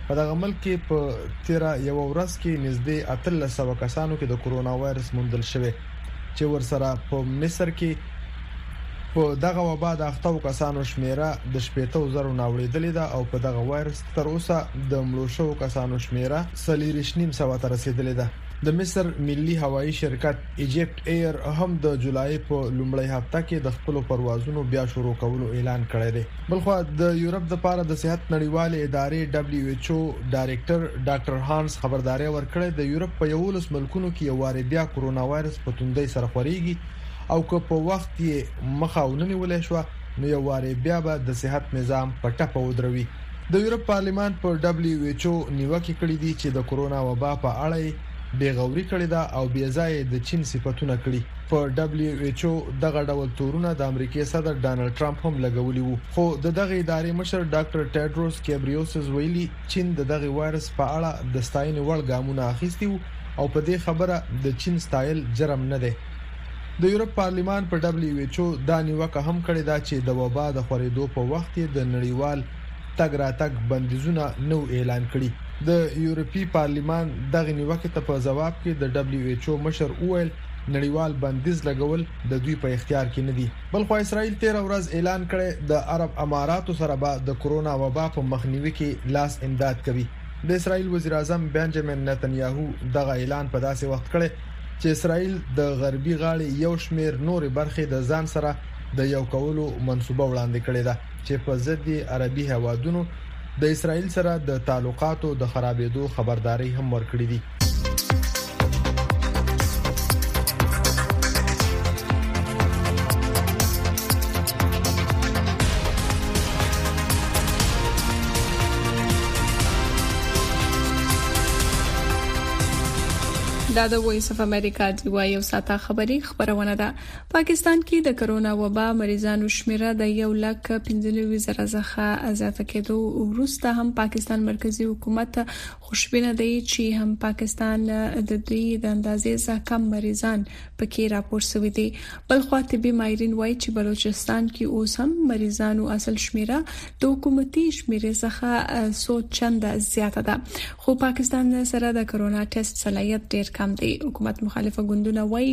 په دغه ملک کې په تیرا یو ورځ کې نږدې اتلس سوه کسانو کې د کرونا وایرس موندل شوی چې ورسره په مصر کې په دغه وبا د اختو کسانو شمیره د شپږ زره ناوړېدلې ده او په دغه وایرس تر اوسه د مړو شوو کسانو شمیره څلور نیم سوه ته رسیدلې ده. د مصر ملي هوایي شرکت ایجپټ ایر هم د جولای په لومړۍ هفته کې د خپل پروازونو بیا شروع کولو اعلان کړی دی. بلخو د یورپ د لپاره د صحت نړیوالې ادارې دبليو ایچ او ډایریکټر ډاکټر هانس خبرداري ورکړې د یورپ په یولس ملکونو کې یو واري بیا کرونا وایرس په توندۍ سره خوريږي او که په وخت یې مخاوننی ولې شو نو یو واري بیا به د صحت نظام په ټپه ودروي. د یورپ پارلیمان په دبليو ایچ او نیوکه کړې دي چې د کرونا وبا په اړه بیغوري کړی دا او بیا ځای د چین صفاتونه کړی. په دبليو ایچ او دغه ډول تورونه د امریکای صدر ډانلډ ټرمپ هم لګولي وو، خو د دغه ادارې مشر ډاکټر ټیډروس کیبریوسس ویلي چین د دغه وایرس په اړه د ستاینې وړ ګامونه اخیستي او په دې خبره د چین ستایل جرم نه دی. د یورپ پارلیمان په دبليو ایچ او دا نیوکه هم کړې ده چې د وبا د خورېدو په وخت کې د نړیوال تګ راتګ بندیزونه نو اعلان کړي. د یورپی پارلیمان دغه نیوکه ته په جواب کې د دبليو ایچ او مشر اویل نړیوال بندیز لګول د دوی په اختیار کې نه دي. بل خو اسرائیل تیر ورځ اعلان کړي د عرب اماراتو سره به د کرونا وبا په مخنیوي کې لاس امداد کوي. د اسرائیل وزیر اعظم بنجامین نتنیاهو دغه اعلان په داسې وخت کړي چې اسرائیل د غربي غاړې یو شمیر نور برخې د ځان سره د یو کولو منصوبه وړاندې کړې ده چې په ضد عربي هوادونو د اسرائیل سره د تعلقاتو د خرابېدو خبرداري هم ورکړې دي. دا د وایس اف امریکا دی وایو ساته خبری خبرونه ده. پاکستان کې د کرونا وبا مریضانو شمیره د یو لک پنځه نوي زره څخه زیاته کېدو وروسته هم پاکستان مرکزی حکومت خوشبینه دی چې هم پاکستان د دې د اندازې څخه کم مریضان پکې راپور شوی دي. بل خو طبي ماهرین وایي چې بلوچستان کې اوس هم مریضانو اصل شمیره د حکومتي شمیره څخه څو چنده زیاته ده، خو پاکستان سره د کرونا ټیسټ صلاحیت ډیر کم دی. حکومت مخالفه ګوندونه وایي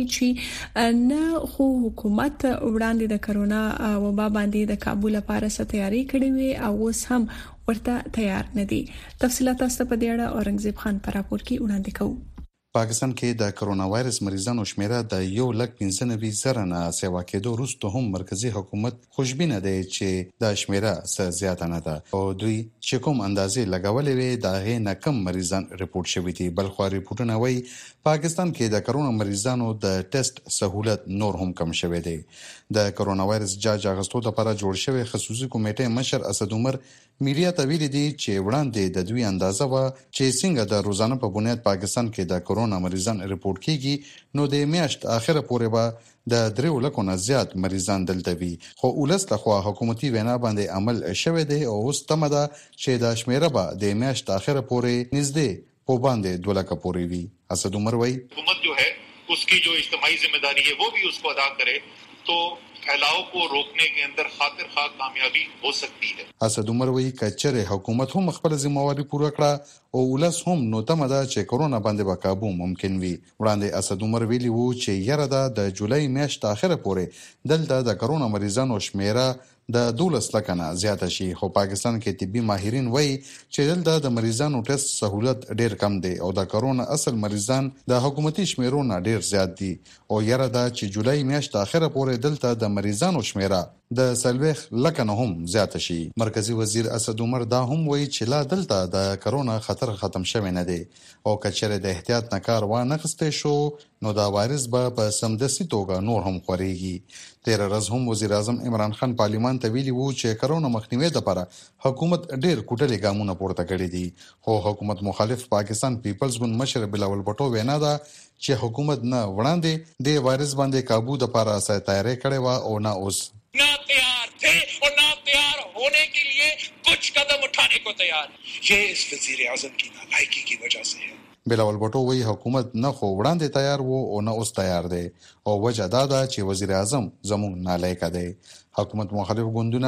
چې نه خو حکومت وړاندې د کرونا وبا باندې د کابو لپاره څه تیاری کړې وي او اوس هم ورته تیار نه دي. تفصیلات تاسو په دې اړه اورنګزیب خان په راپور کې وړاندې کوي. پاکستان کې د کرونا وایرس مریضانو شمیره د یو لک پنځه نوي زره نه سیوا کېدو وروسته هم مرکزی حکومت خوشبینه دی چې د شمیره څه زیاته نه ده او دوی چې کوم اندازې لګولې وي دا غي نه کم مریضان ریپورت شوي دي. بل خو ریپورتونه وایي پاکستان کې د کرونا مریضانو د ټیسټ سہولت نور هم کم شوی دی. د کرونا وایرس جاج اغستو لپاره جوړ شوی خصوصي کمیټه مشر اسد عمر میډیا ته ویلي دي چې وړاندې د دوی اندازه و چې څنګه د روزانه په بنیاد پاکستان کې د کرونا مریضان ریپورت کیږي نو د میاشت اخره پورې به د درې لکو نه زیات مریضان دلته وي، خو ولس لخوا حکومتي وینا باندې عمل شوی دی او اوس تمه ده چې د شمیره به د میاشت اخره پورې نږدې په باندې دوه لکه پورې وي. اسد عمر وایي حکومت جو ہے اس کی جو اجتماعی ذمہ داری ہے وہ بھی اس کو ادا کرے تو پھیلاؤ کو روکنے کے اندر خاطر خواہ کامیابی ہو سکتی ہے. اسد عمر وایي کچره حکومت هم خپل ذمہواری پوره کړه او ولس هم نو تمه ده چې کرونا باندې به قابو ممکن وي. وړاندې اسد عمر ویلي وو چې یره ده د جولای میاشت اخره پورې دلته د کرونا مریضانو شمیره د دولس لکه نه زیاته شي، خو پاکستان کې طبي ماهرین وایي چې دلته د مریضانو ټیسټ سہولت ډیر کم دی او د کرونا اصل مریضان د حکومتي شمیرو نه ډیر زیات دي او یره ده چې جولای میاشت اخره پورې دلته د مریضانو شمیره د سلويخ لکه نه هم زیاته شي. مرکزی وزیر اسد عمر دا هم وایي چې لا دلته د کرونا خطر ختم شوی نه دی او کچره د احتیاط نه کار وانه غستې شو نو دا وایرس به په سمدستي توګه نور هم خوريږي. تیر ورځ هم وزیر اعظم عمران خان پارلیمان ته ویلي وو چې کرونا مخنیوي لپاره حکومت ډیر کوټلې ګامونه پورته کړي دي، خو حکومت مخالف پاکستان پیپلز ګوند مشر بلاول بټو وینا ده چې حکومت نه وړاندې د وایرس باندې قابو لپاره سای تیاری کړي وا او نه اوس ना तैयार थे और ना तैयार होने के लिए कुछ कदम उठाने को तैयार. ये इस वजीर आजम की नालायकी की वजह से है. بلاول بټو وایي حکومت نه خو وړاندې تیار وو او نه اوس تیار دی او وجه دا ده چې وزیر اعظم زموږ نالایق دی. حکومت مخالف ګوندونه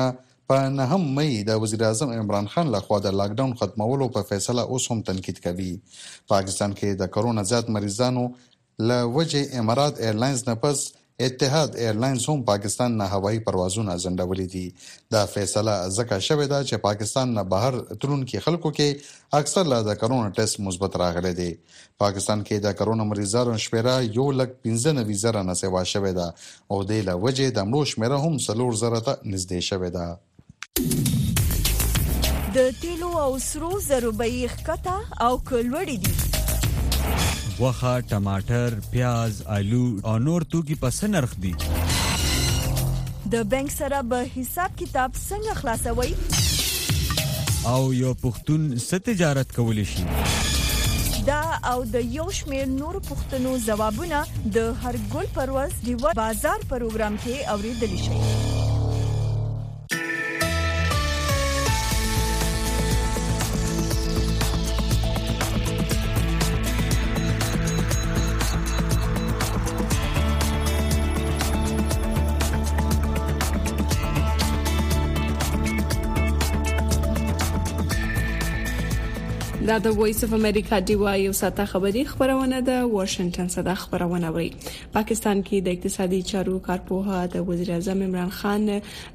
په نهم مئی د وزیر اعظم عمران خان لخوا د لاک ډاون ختمولو په فیصله اوس هم تنقید کوي. پاکستان کې د کرونا زیات مریضانو له وجې امارات ایرلاینز نه پس اتحاد ایرلاینز هم پاکستان نه هوایي پروازونه ځنډولي دي. دا فیصله ځکه شوې ده چې پاکستان نه بهر تلونکي خلکو کې اکثر لا د کرونا ټیسټ مثبت راغلی دی. پاکستان کې د کرونا مریضانو شمیره یو لک پنځه نوي زره نه سوا شوې ده او د له وجې د مړو شمیره هم څلور زره ته نږدې شوې ده. د تیلو او سرو زرو بیې ښکته او کلوړې دي. وخه، ټماټر، پیاز، آلو او نور توکي په څه نرخ دي؟ د بانک سره به حساب کتاب څنګه خلاصوي؟ او یو پښتون څه تجارت کولی شي؟ دا او د یو شمېر نور پښتنو ځوابونه د هر ګل پرواز دیوه بازار پروګرام کې اوریدل شي. دا د وایس اف امریکا دی وای یو ساته خبری خبرونه ده. واشنگټن څخه خبرونه وری. پاکستان کې د اقتصادي چارو کارپوها د وزیر اعظم عمران خان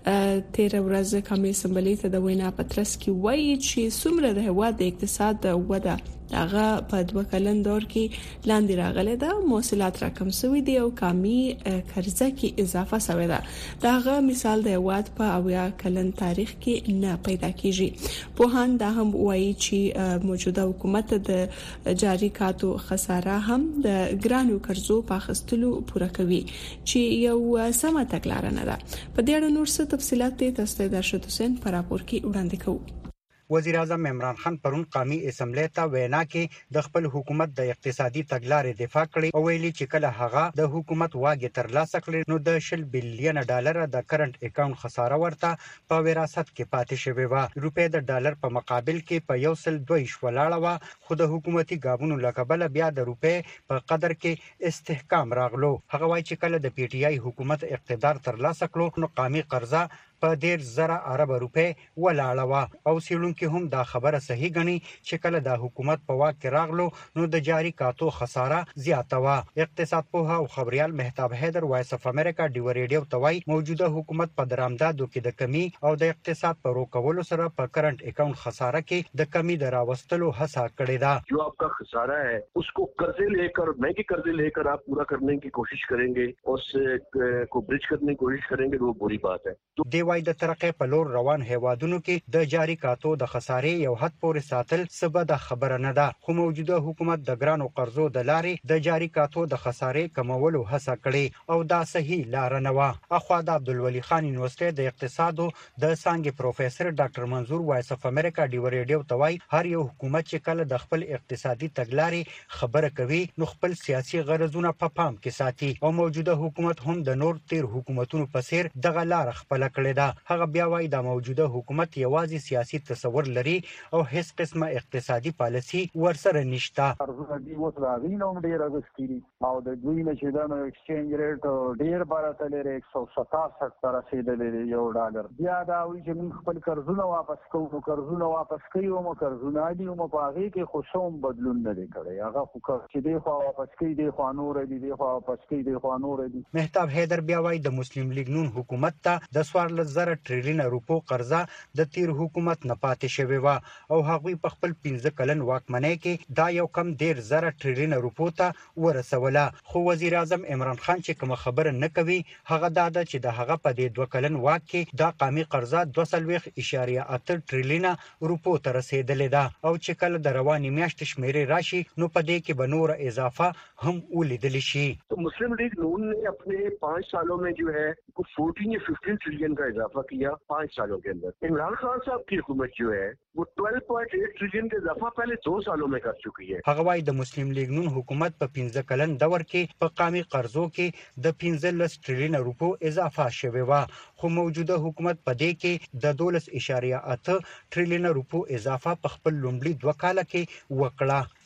تیر ورځ کمی سمبلی ته د وینا پترس کې وایي چې څومره د هواد د اقتصاد د وده دغه په دوه کلن دور کې لاندې راغله ده. موصلات راکم شوې دي او کمی قرضه کې اضافه شوې ده. دغه مثال د هواد په اویا کلن تاریخ کې نه پیدا کیږي. په هان دا هم وایي چې موجوده حکومت د جاری کاتو خساره هم د ګرانو قرضو په اخیستلو پوره کوي چې یو سمه تګلارې نه ده. په دې اړه نور څه تفصيلات تاسو ته درشد حسین پر راپور کې وړاندې کوو. وزیر اعظم عمران خان پرون قومي اسمبلی ته وینا کې د خپل حکومت د اقتصادي تګلارې دفاع کړې او ویلي چې کله هغه د حکومت واګې ترلاسه کړې نو د شل بلین ډالر د کرنٹ اکاونټ خساره ورته په وراثت کې پاتې شوی و. روپې د ډالر په مقابل کې په یو سل دوه ولاړه و خو د حکومتي ګابونو لکبل بیا د روپې په قدر کې استحکام راغلو. هغه وایي چې کله د پی ټی آی حکومت اقتدار ترلاسه کړو نو قومي قرضه په ډیر زره ارب روپې ولاړه و او سیلونکو هم دا خبره صحیح غني چې کله د حکومت په واک کې راغلو نو د جاری کاتو خساره زیاته و. اقتصاد په او خبريال مهتاب حیدر وایس اف امریکا ډیو ریډیو توای موجوده حکومت په درآمدادو کې د کمی او د اقتصاد په روکولو سره په کرنٹ اکاؤنٹ خساره کې د کمی دراوستلو هڅه کړې ده. जो आपका खसारा है उसको कर्जे लेकर महंगे कर्जे लेकर आप पूरा करने की कोशिश करेंगे और उससे को ब्रिज करने की कोशिश करेंगे वो बुरी बात है. وای د ترقې په لور روان هیوادونو کې د جاری کاتو د خسارې یو حد پورې ساتل سبب د خبره نه ده خو موجوده حکومت د ګرانو قرضو د لارې د جاری کاتو د خسارې کمولو هڅه کړې او دا صحیح لار نه و. اخوا د عبدالولي خان یونیورسيټي د اقتصاد د څانګې پروفیسور ډاکټر منظور وایس اف امریکا ډیو ریډیو توای هر یو حکومت چې کله د خپل اقتصادي تګلارې خبره کوي نو خپل سیاسي غرضونه په پام کې ساتي او موجوده حکومت هم د نور تیر حکومتونو په څیر دغه لار خپل کړې. هغه بیا وايي د موجوده حکومت یوازې سیاسي تصور لري او هیڅ قسمه اقتصادي پالیسي ورسره نشته. ارزونه دی وو راغلی نو ډیر اغستري او د دوی نشه د ایکسچینج ریټ ډیر بارته لري یک سو ستاسठ تر رسیدلې یو ډالر. بیا دا وایي چې موږ خپل قرضونه واپس کوو قرضونه واپس کوو مو قرضونه دي مو په هغه کې خوشوم بدلون نه کړي. هغه خو چې دی خو واپس کوي دی خو نور دی دی خو واپس کوي دی خو نور دی. مهتاب حیدر بیا وايي د مسلم لیگ نون حکومت ته د سوار زره ټریلیون روپو قرضه د تیر حکومت نه پاتې شوی و او هغوی په خپل پنځه کلن واکمنۍ کې دا یو کم ډیر زره ټریلیون روپو ته ورسوله. خو وزیر اعظم عمران خان چې کوم خبره نه کوي هغه دا ده چې د هغه په دې دوه کلن واک کې دا قومي قرضه دوه سلويخ اشاریه اته ټریلیون روپو ته رسیدلې ده او چې کله د رواني میاشتې شمیرې راشي نو په دې کې به نور اضافه هم ولیدل شي. मुस्लिम लीग नून ने अपने पाँच सालों में जो है वो चौदह या पंद्रह ट्रिलियन का इजाफा किया पाँच सालों के अंदर. इमरान खान साहब की हुकूमत जो है वो बारह पॉइंट आठ ट्रिलियन का इजाफा पहले दो सालों में कर चुकी है. هغه وايي د مسلم لیگ نون حکومت په پنځه کلن دور کې په قومي قرضو کې د پنځلس ټریلیون روپو اضافه شوی و خو موجوده حکومت په دې کې د دولس اشاریه اته ټریلیون روپو اضافه په خپل لومړي دوه کال کې وکړه.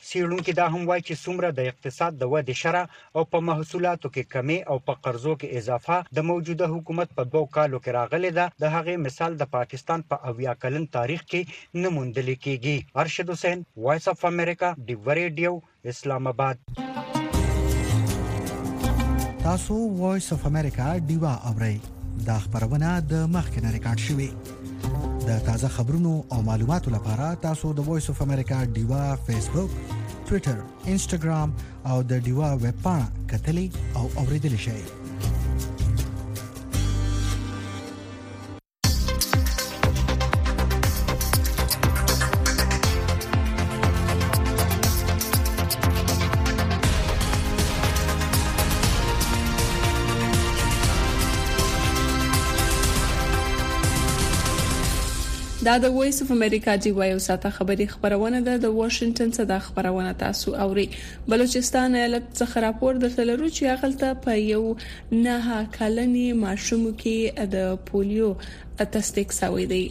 سیړونکو دا هم وایي چې څومره د اقتصاد د ودې شره او په محصولاتو کې کمی او په قرضو کې اضافه د موجوده حکومت په دوه کالو کې راغلي ده د هغې مثال د پاکستان په اویا کلن تاریخ کې نه موندل کېږي. ارشد حسین، وایس اف امریکا، ډیو ریډیو، اسلام آباد. تاسو وایس اف امریکا ډیوا اورئ. دا خبرونه د مخکنه ریکارډ شوې. د تازه خبرونو او معلوماتو لپاره تاسو د وایس اف امریکا ډیوا فیسبوک، ټوئیټر، انسټاګرام او د ډیوا ویب پاڼه کتلی او اوریدلی شئ. دا د وایس اف امریکا دی وایو ساته خبري خبرونه ده د واشنگټن څخه د خبرونه تاسو اوري. بلوچستان ایالت څخه راپور درته لرو چې هغه په یو نه کلنی ماشوم کې د پولیو تصدیق شوی دی.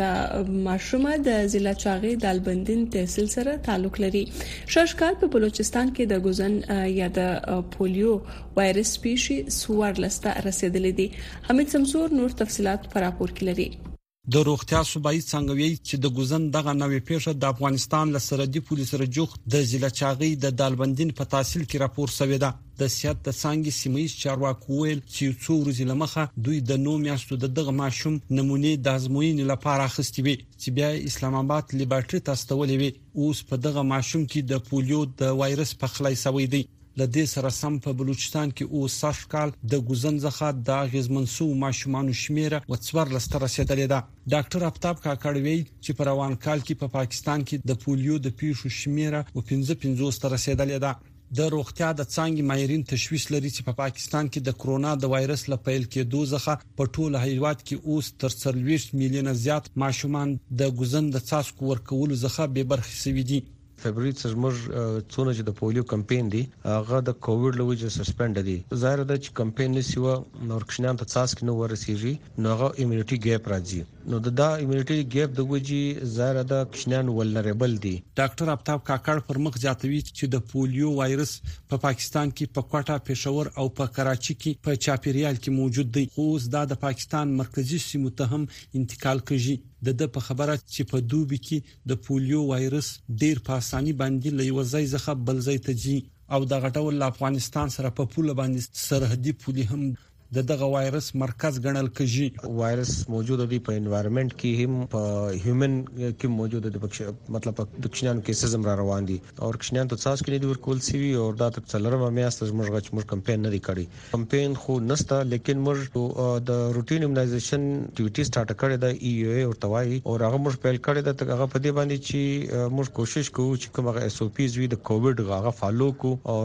د ماشومه د ضلع چاغي دالبندین تحصیل سره تعلق لري. شاشکال په بلوچستان کې د ګوزن یا د پولیو وایرس پیشي سوار لسته رسیدلې دي. حمید سمسور نور تفصيلات پر راپور کې لري. د روغتیا صوبایي څنګه وی چې د ګوزن دغه نوې پیښه د افغانستان له سرحدي پولیس سره جوخ د ضلع چاغي د دالبندین په تحصیل کې راپور شوی دی. د سیاست د څنګه سیمایي چارواکو ویل چې څو ورځې لمخه دوی د نو میاشتو د دغه ماشوم نمونه د ازموینې لپاره اخیستي وي چې بیا اسلام آباد لیبارټري تستولې وي. اوس په دغه ماشوم کې د پولیو د وایرس په خلای سوی دی. لدې سره سم په بلوچستان کې او سږ کال د ګوزن ځخه د غزمنسو ماشومان شمیره و څوار لسته رسیدلې ده. ډاکټر افتاب کاکړوي چې په روان کال کې په پا پاکستان کې د پولیو د پیښو شمیره و پنځه پنځوس تر رسیدلې ده. د روغتیا د څنګه ماهرین تشویش لري چې په پا پاکستان کې د کرونا د وایرس لپاره کې دوزخه په ټوله هیواد کې اوس تر څلوېښت میلیونه زیات ماشومان د ګوزن د څاڅکو ورکولو ځخه به برخه سوي دي. فبرवरी څخه څونه چې د پولیو کمپاین دی هغه د کووډ لوجه سسپند دي. ظاهر ده چې کمپاین نسیو نور کښنان ته تاسو کې نو ورسیږي نو هغه ایمونټي ګیپ راځي. نو د دا ایمونټي ګیپ د وجې ظاهر ده کښنان ولنریبل دي. ډاکټر افتاب کاکړ پر مخ ځاتوي چې د پولیو وایرس په پا پاکستان کې په کوټا، پېښور او په کراچي کې په چاپیریال کې موجود دی. خو دا د پاکستان مرکزی سیمو ته هم انتقال کوي. د د په خبره چې په دوبي کې د پولیو وایرس ډیر په اساني باندې لوي ځخه بل ځای ته ځي او د غټول افغانستان سره په پوله باندې سرحدي پولي هم د دغه وایرس مرکز ګڼل کېږي. وایرس موجود دی په انوایرنمنت کې هم په هیومن کې موجود دی. مطلب د کښنان کیسز را روان دي او کښنان ته تاسو کې دی ورکول سی وی او دا تر څلورمه میاشت موږ غچ موږ کمپاین نه دی کړی. کمپاین خو نسته لیکن موږ د روټین ایمونایزیشن ډیوټي سٹارټ کړی دا ای یو ای او توای او هغه موږ پیل کړی دا هغه په دې باندې چې موږ کوشش کوو چې کومه اس او پیز وی د کووډ هغه فالو کو او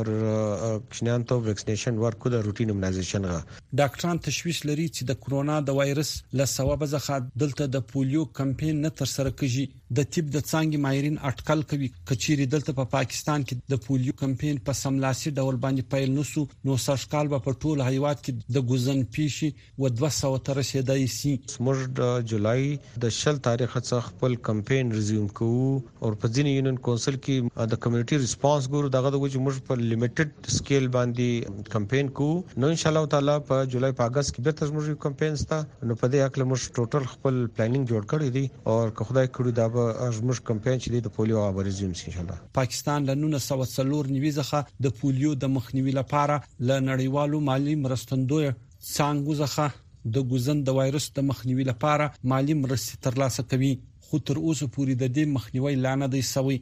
کښنان ته ویکسینیشن ورکو د روټین ایمونایزیشن غا. ډاکټران تشویش لري چې د کرونا د وایرس له سبب ځخه دلته د پولیو کمپاین نه تر سره کیږي. د طب د څنګه ماهرین اټکل کوي کچيري دلته په پا پاکستان کې د پولیو کمپاین په سملاسي ډول باندې پیل نسو نو سرشکال په ټول هیواد کې د ګوزن پیشي و دوه سوه تر رسیدای سي. موږ د جولای د شل تاریخ څخه خپل کمپاین ریزیوم کوو او په ځینې یونین کونسل کې د کمیونټي ریسپانس ګورو دغه د وجه موږ په لیمیټډ سکیل باندې کمپاین کوو. نو ان شاء الله تعالی په جولای په اگست کې به تر موږ کمپاین ستا نو په دې اکل موږ ټوټل خپل پلانینګ جوړ کړی دی او که خدای کړی دا موږ کمپاین چې د پولیو غوړیزم ان شاء الله. پاکستان له نولس سوه څلور نوي څخه د پولیو د مخنیوي لپاره له نړیوالو مالی مرستندوی څنګه څخه د ګوزن د وایرس د مخنیوي لپاره مالی مرستې ترلاسه کوي. خو تر اوسه پورې د دې مخنیوي لانه دی سوی.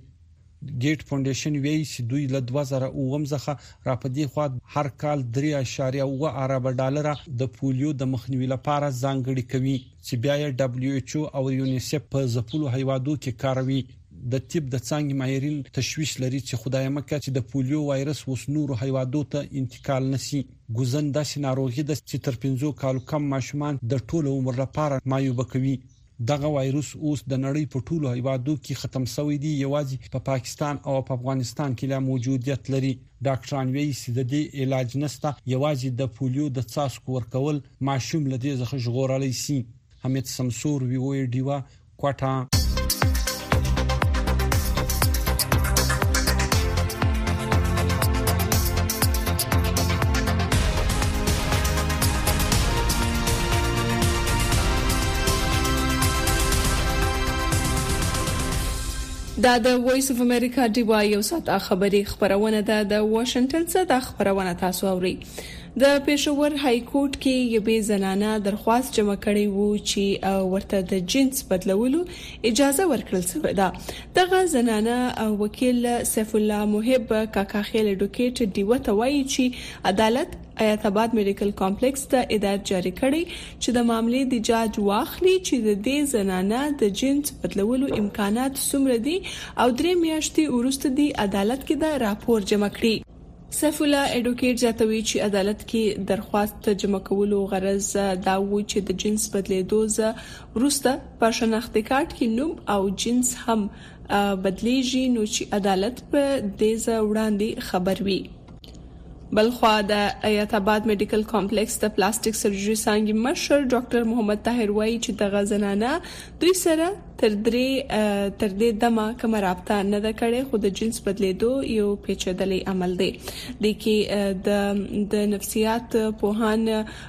ګیټ فاونډیشن ویي چې دوی له دوه زره اووه څخه را پدې خو هر کال درې اعشاریه اووه ارب ډالر د پولیو د مخنیوي لپاره ځانګړي کوي چې بیا یې دبليو ایچ او او یونیسف په ځپلو هیوادو کې کاروي. د طب د څنګه ماهرین تشویش لري چې خدای مکه چې د پولیو وایرس وس نور هیوادو ته انتقال نشي. ګوزن داسې ناروغي د چې تر پنځو کالو کم ماشومان د ټولو عمر لپاره معیوب کوي. دغه وایروس اوس د نړۍ په ټولو هیوادو کې ختم شوی دی. یوازې په پا پاکستان او په افغانستان کې لا موجودیت لري. ډاکټران وایي چې د دې علاج نشته. یوازې د پولیو د څاڅکو ورکول ماشوم له دې څخه ژغورلی شي. حمید سمسور وی او ډیوا کوټا. دا د وایس اف امریکا دی وای یو ساعت خبري خبرونه ده د واشنگټن څخه د خبرونه تاسو اوري. د پېښور های کورټ کې یو به زنانه درخواست جمع کړې وو چې ورته د جنس بدلولو اجازه ورکړل شوې ده. دغه زنانه وکیل سیف الله محب کاکاخیل اډوکیټ دیوه ته وایي چې عدالت ایت آباد میډیکل کمپلیکس ته هدایت جاری کړی چې د معاملې د جاج واخلي چې د دې زنانه د جنس بدلولو امکانات څومره دي او درې میاشتې وروسته د عدالت کې د راپور جمع کړي. سیف الله اډوکیټ زیاتوي چې عدالت کې درخواست جمع کولو غرض دا و چې د جنس بدلیدو ځ وروسته په شناختی کارت کې نوم او جنس هم بدلیږي نو چې عدالت په دې ځ وړاندې خبر وي. بلخوا د ایت آباد میډیکل کمپلیکس د پلاستیک سرجری څنګه مشر ډاکټر محمد طاهر وایي چې د غزنانه دوی سره تر درې تر دې دمه کوم رابطه نه ده کړې خو د جنس بدلیدو یو پیچیدلی عمل دی. د کې د د نفسیات پوهان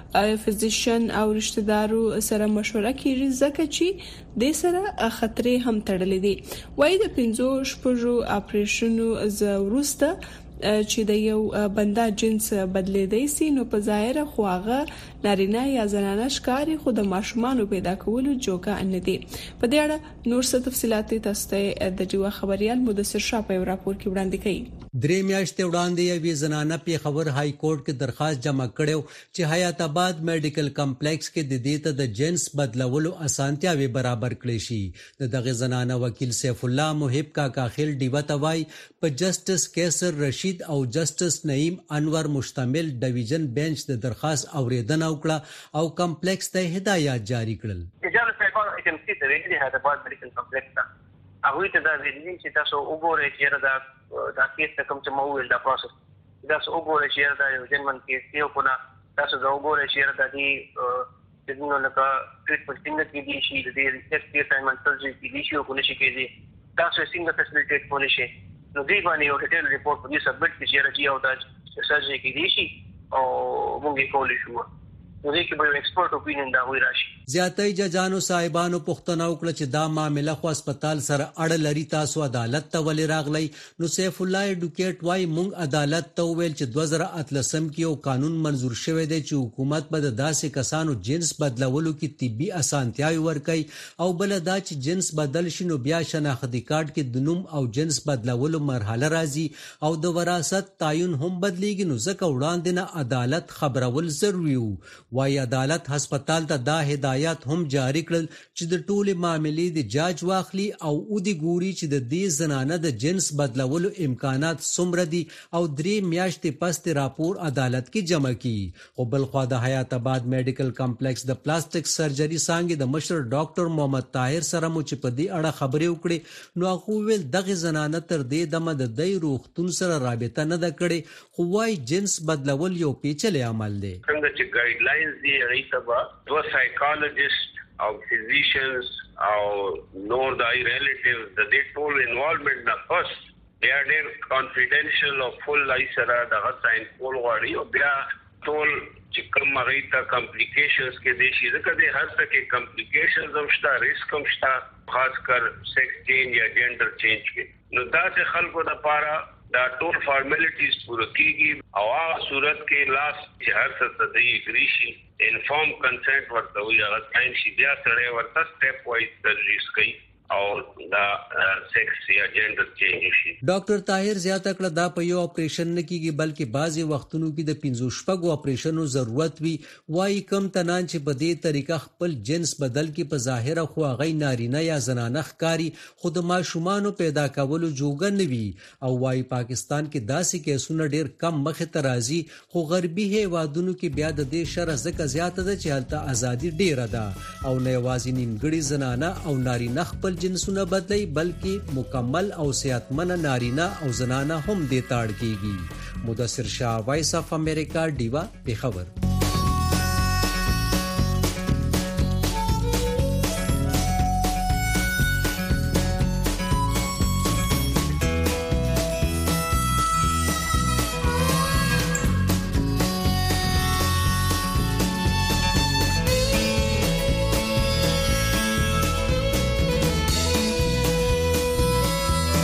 فزیشن او رشتہ دارو سره مشوره کیږي ځکه چې د سره خطرې هم تړلې دي. وایي د پنځو شپږو اپریشنو زوروسته چې د یو بنده جنس بدلیدای سي نو په ظاهر خو هغه نارینه یا زنانه ښکاری خو د ماشومان پیدا کولو جوګه نه دي. په دې اړه نور څه تفصيلات تاسو د جوا خبريال مدثر شاه په راپور کې وړاندې کړي. درې میاشتې وړاندې یو زنانه په خبر های کورټ کې درخواست جمع کړو چې حیات آباد میډیکل کمپلیکس کې د دې ته د جنس بدلولو اسانتیاوي برابر کړي شي. دغه زنانه وکیل سیف الله محب کا کاخیل دیوه توای په جسټس کیسر رشید او جسټس نعیم انور مشتمل ډیویژن بنچ د درخواست اوریدنه وکړه او کمپلیکس ته هدایت جاری کړل. اجازه پیغام ایچ ام سی ته ویلي حیات آباد میډیکل کمپلیکس ته هغه ته دا ویلي چې تاسو وګورئ چې دا دا کیس ته کوم چې موویل دا پروسس تاسو وګورئ چې دا یو جنمن کیس دی او کنه تاسو دا وګورئ چې دا دی د دې نو لکه ټریټمنټ څنګه کیږي شي د دې ایس پی اسایمنټ سرجری کیږي شي او کنه شي کیږي تاسو څنګه فیسیلیټیټ کولی شي نو دې باندې یو ډیټیل ریپورټ په دې سبمټ کړئ چې راځي او دا سرجری کیږي شي او موږ یې کولی شو نو دې کې به ایکسپرت اپینین دا وی راشي. زیاتې ججانو صاحبانو پښتنه وکړه چې دا معاملې خو هسپتال سره اړه لري تاسو عدالت ته ولې راغلی. نو سیف الله اډوکیټ وايي موږ عدالت ته ویل چې دوه زره اتلسم کې یو قانون منزور شوی دی چې حکومت به د داسې کسانو جنس بدلولو کې طبي اسانتیاوي ورکړي او بل دا چې جنس بدل شي نو بیا شناختی کارت کې د نوم او جنس بدلولو مرحله راځي او د وراثت تعین هم بدلیږي نو ځکه وړاندې نه عدالت خبرول ضروري وو. وايي عدالت هسپتال ته دا هدایت هم جاری کړل چې د ټوله معاملې د جاج واخلي او او د ګوري چې د دې زنانه د جنس بدلولو امکانات څومره دي او درې میاشتې پس راپور عدالت کې جمع کړي. خو بل خو د حیات آباد میډیکل کمپلیکس د پلاستیک سرجری څنګه د مشر ډاکټر محمد طاهر سره مو چې په دې اړه خبرې وکړي نو هغه ویل دغه زنانه تر دې دمه د دای روغتون سره رابطه نه ده کړې خو وايي جنس بدلول یو پیچلې عمل دی. څنګه چې ګایډلاینز دی ریتبا دوه سایکالوجیست او فزیشنز او نور دای ریلیټیوز د دې ټول انوالومنت نه فرست they are their confidential or full life سره دغه ساين کول غواړي او بیا ټول چې کوم هغه ته کمپلیکیشنز کې دي شي ځکه د هر څه کې کمپلیکیشنز هم شته ریسک هم شته خاص کر سیکس چینج یا جندر چینج کې نو دا چې خلکو د پاره دا ټول فارمالیټیز پوره کیږي او هغه صورت کې لاس چې هر څه ته دی اګریشي انفارم کنسنت ورته وي هغه ساين شي بیا سره ورته سټپ وایز سرجریز کوي او دا سیکس یا جندر چینج شي. ډاکټر طاهر زیاته کړه دا په یو اپریشن نه کیږي بلکې بعضي وختونو کې د پنځو شپږو اپریشنو ضرورت وي. وايي کم تنان چې په دې طریقه خپل جنس بدل کې په ظاهره خو هغه نارینه یا زنانه ښکاری خود ماشومان پیدا کولو جوګه نه وي او وايي پاکستان کې داسې کیسونه ډیر کم مخه ترازی خو غربي هیوادونو کې بیا د دې شر زکه زیاته ده چې هلته ازادي ډیره ده او نه یوازې نیمګړي زنانه او نارینه خپل جنسونه بدلی بلکې مکمل او صحتمن نارینه او زنانه هم دې تاړ کیږي. مدثر شاه، وایس اف امریکا، ډیوا، پیښور.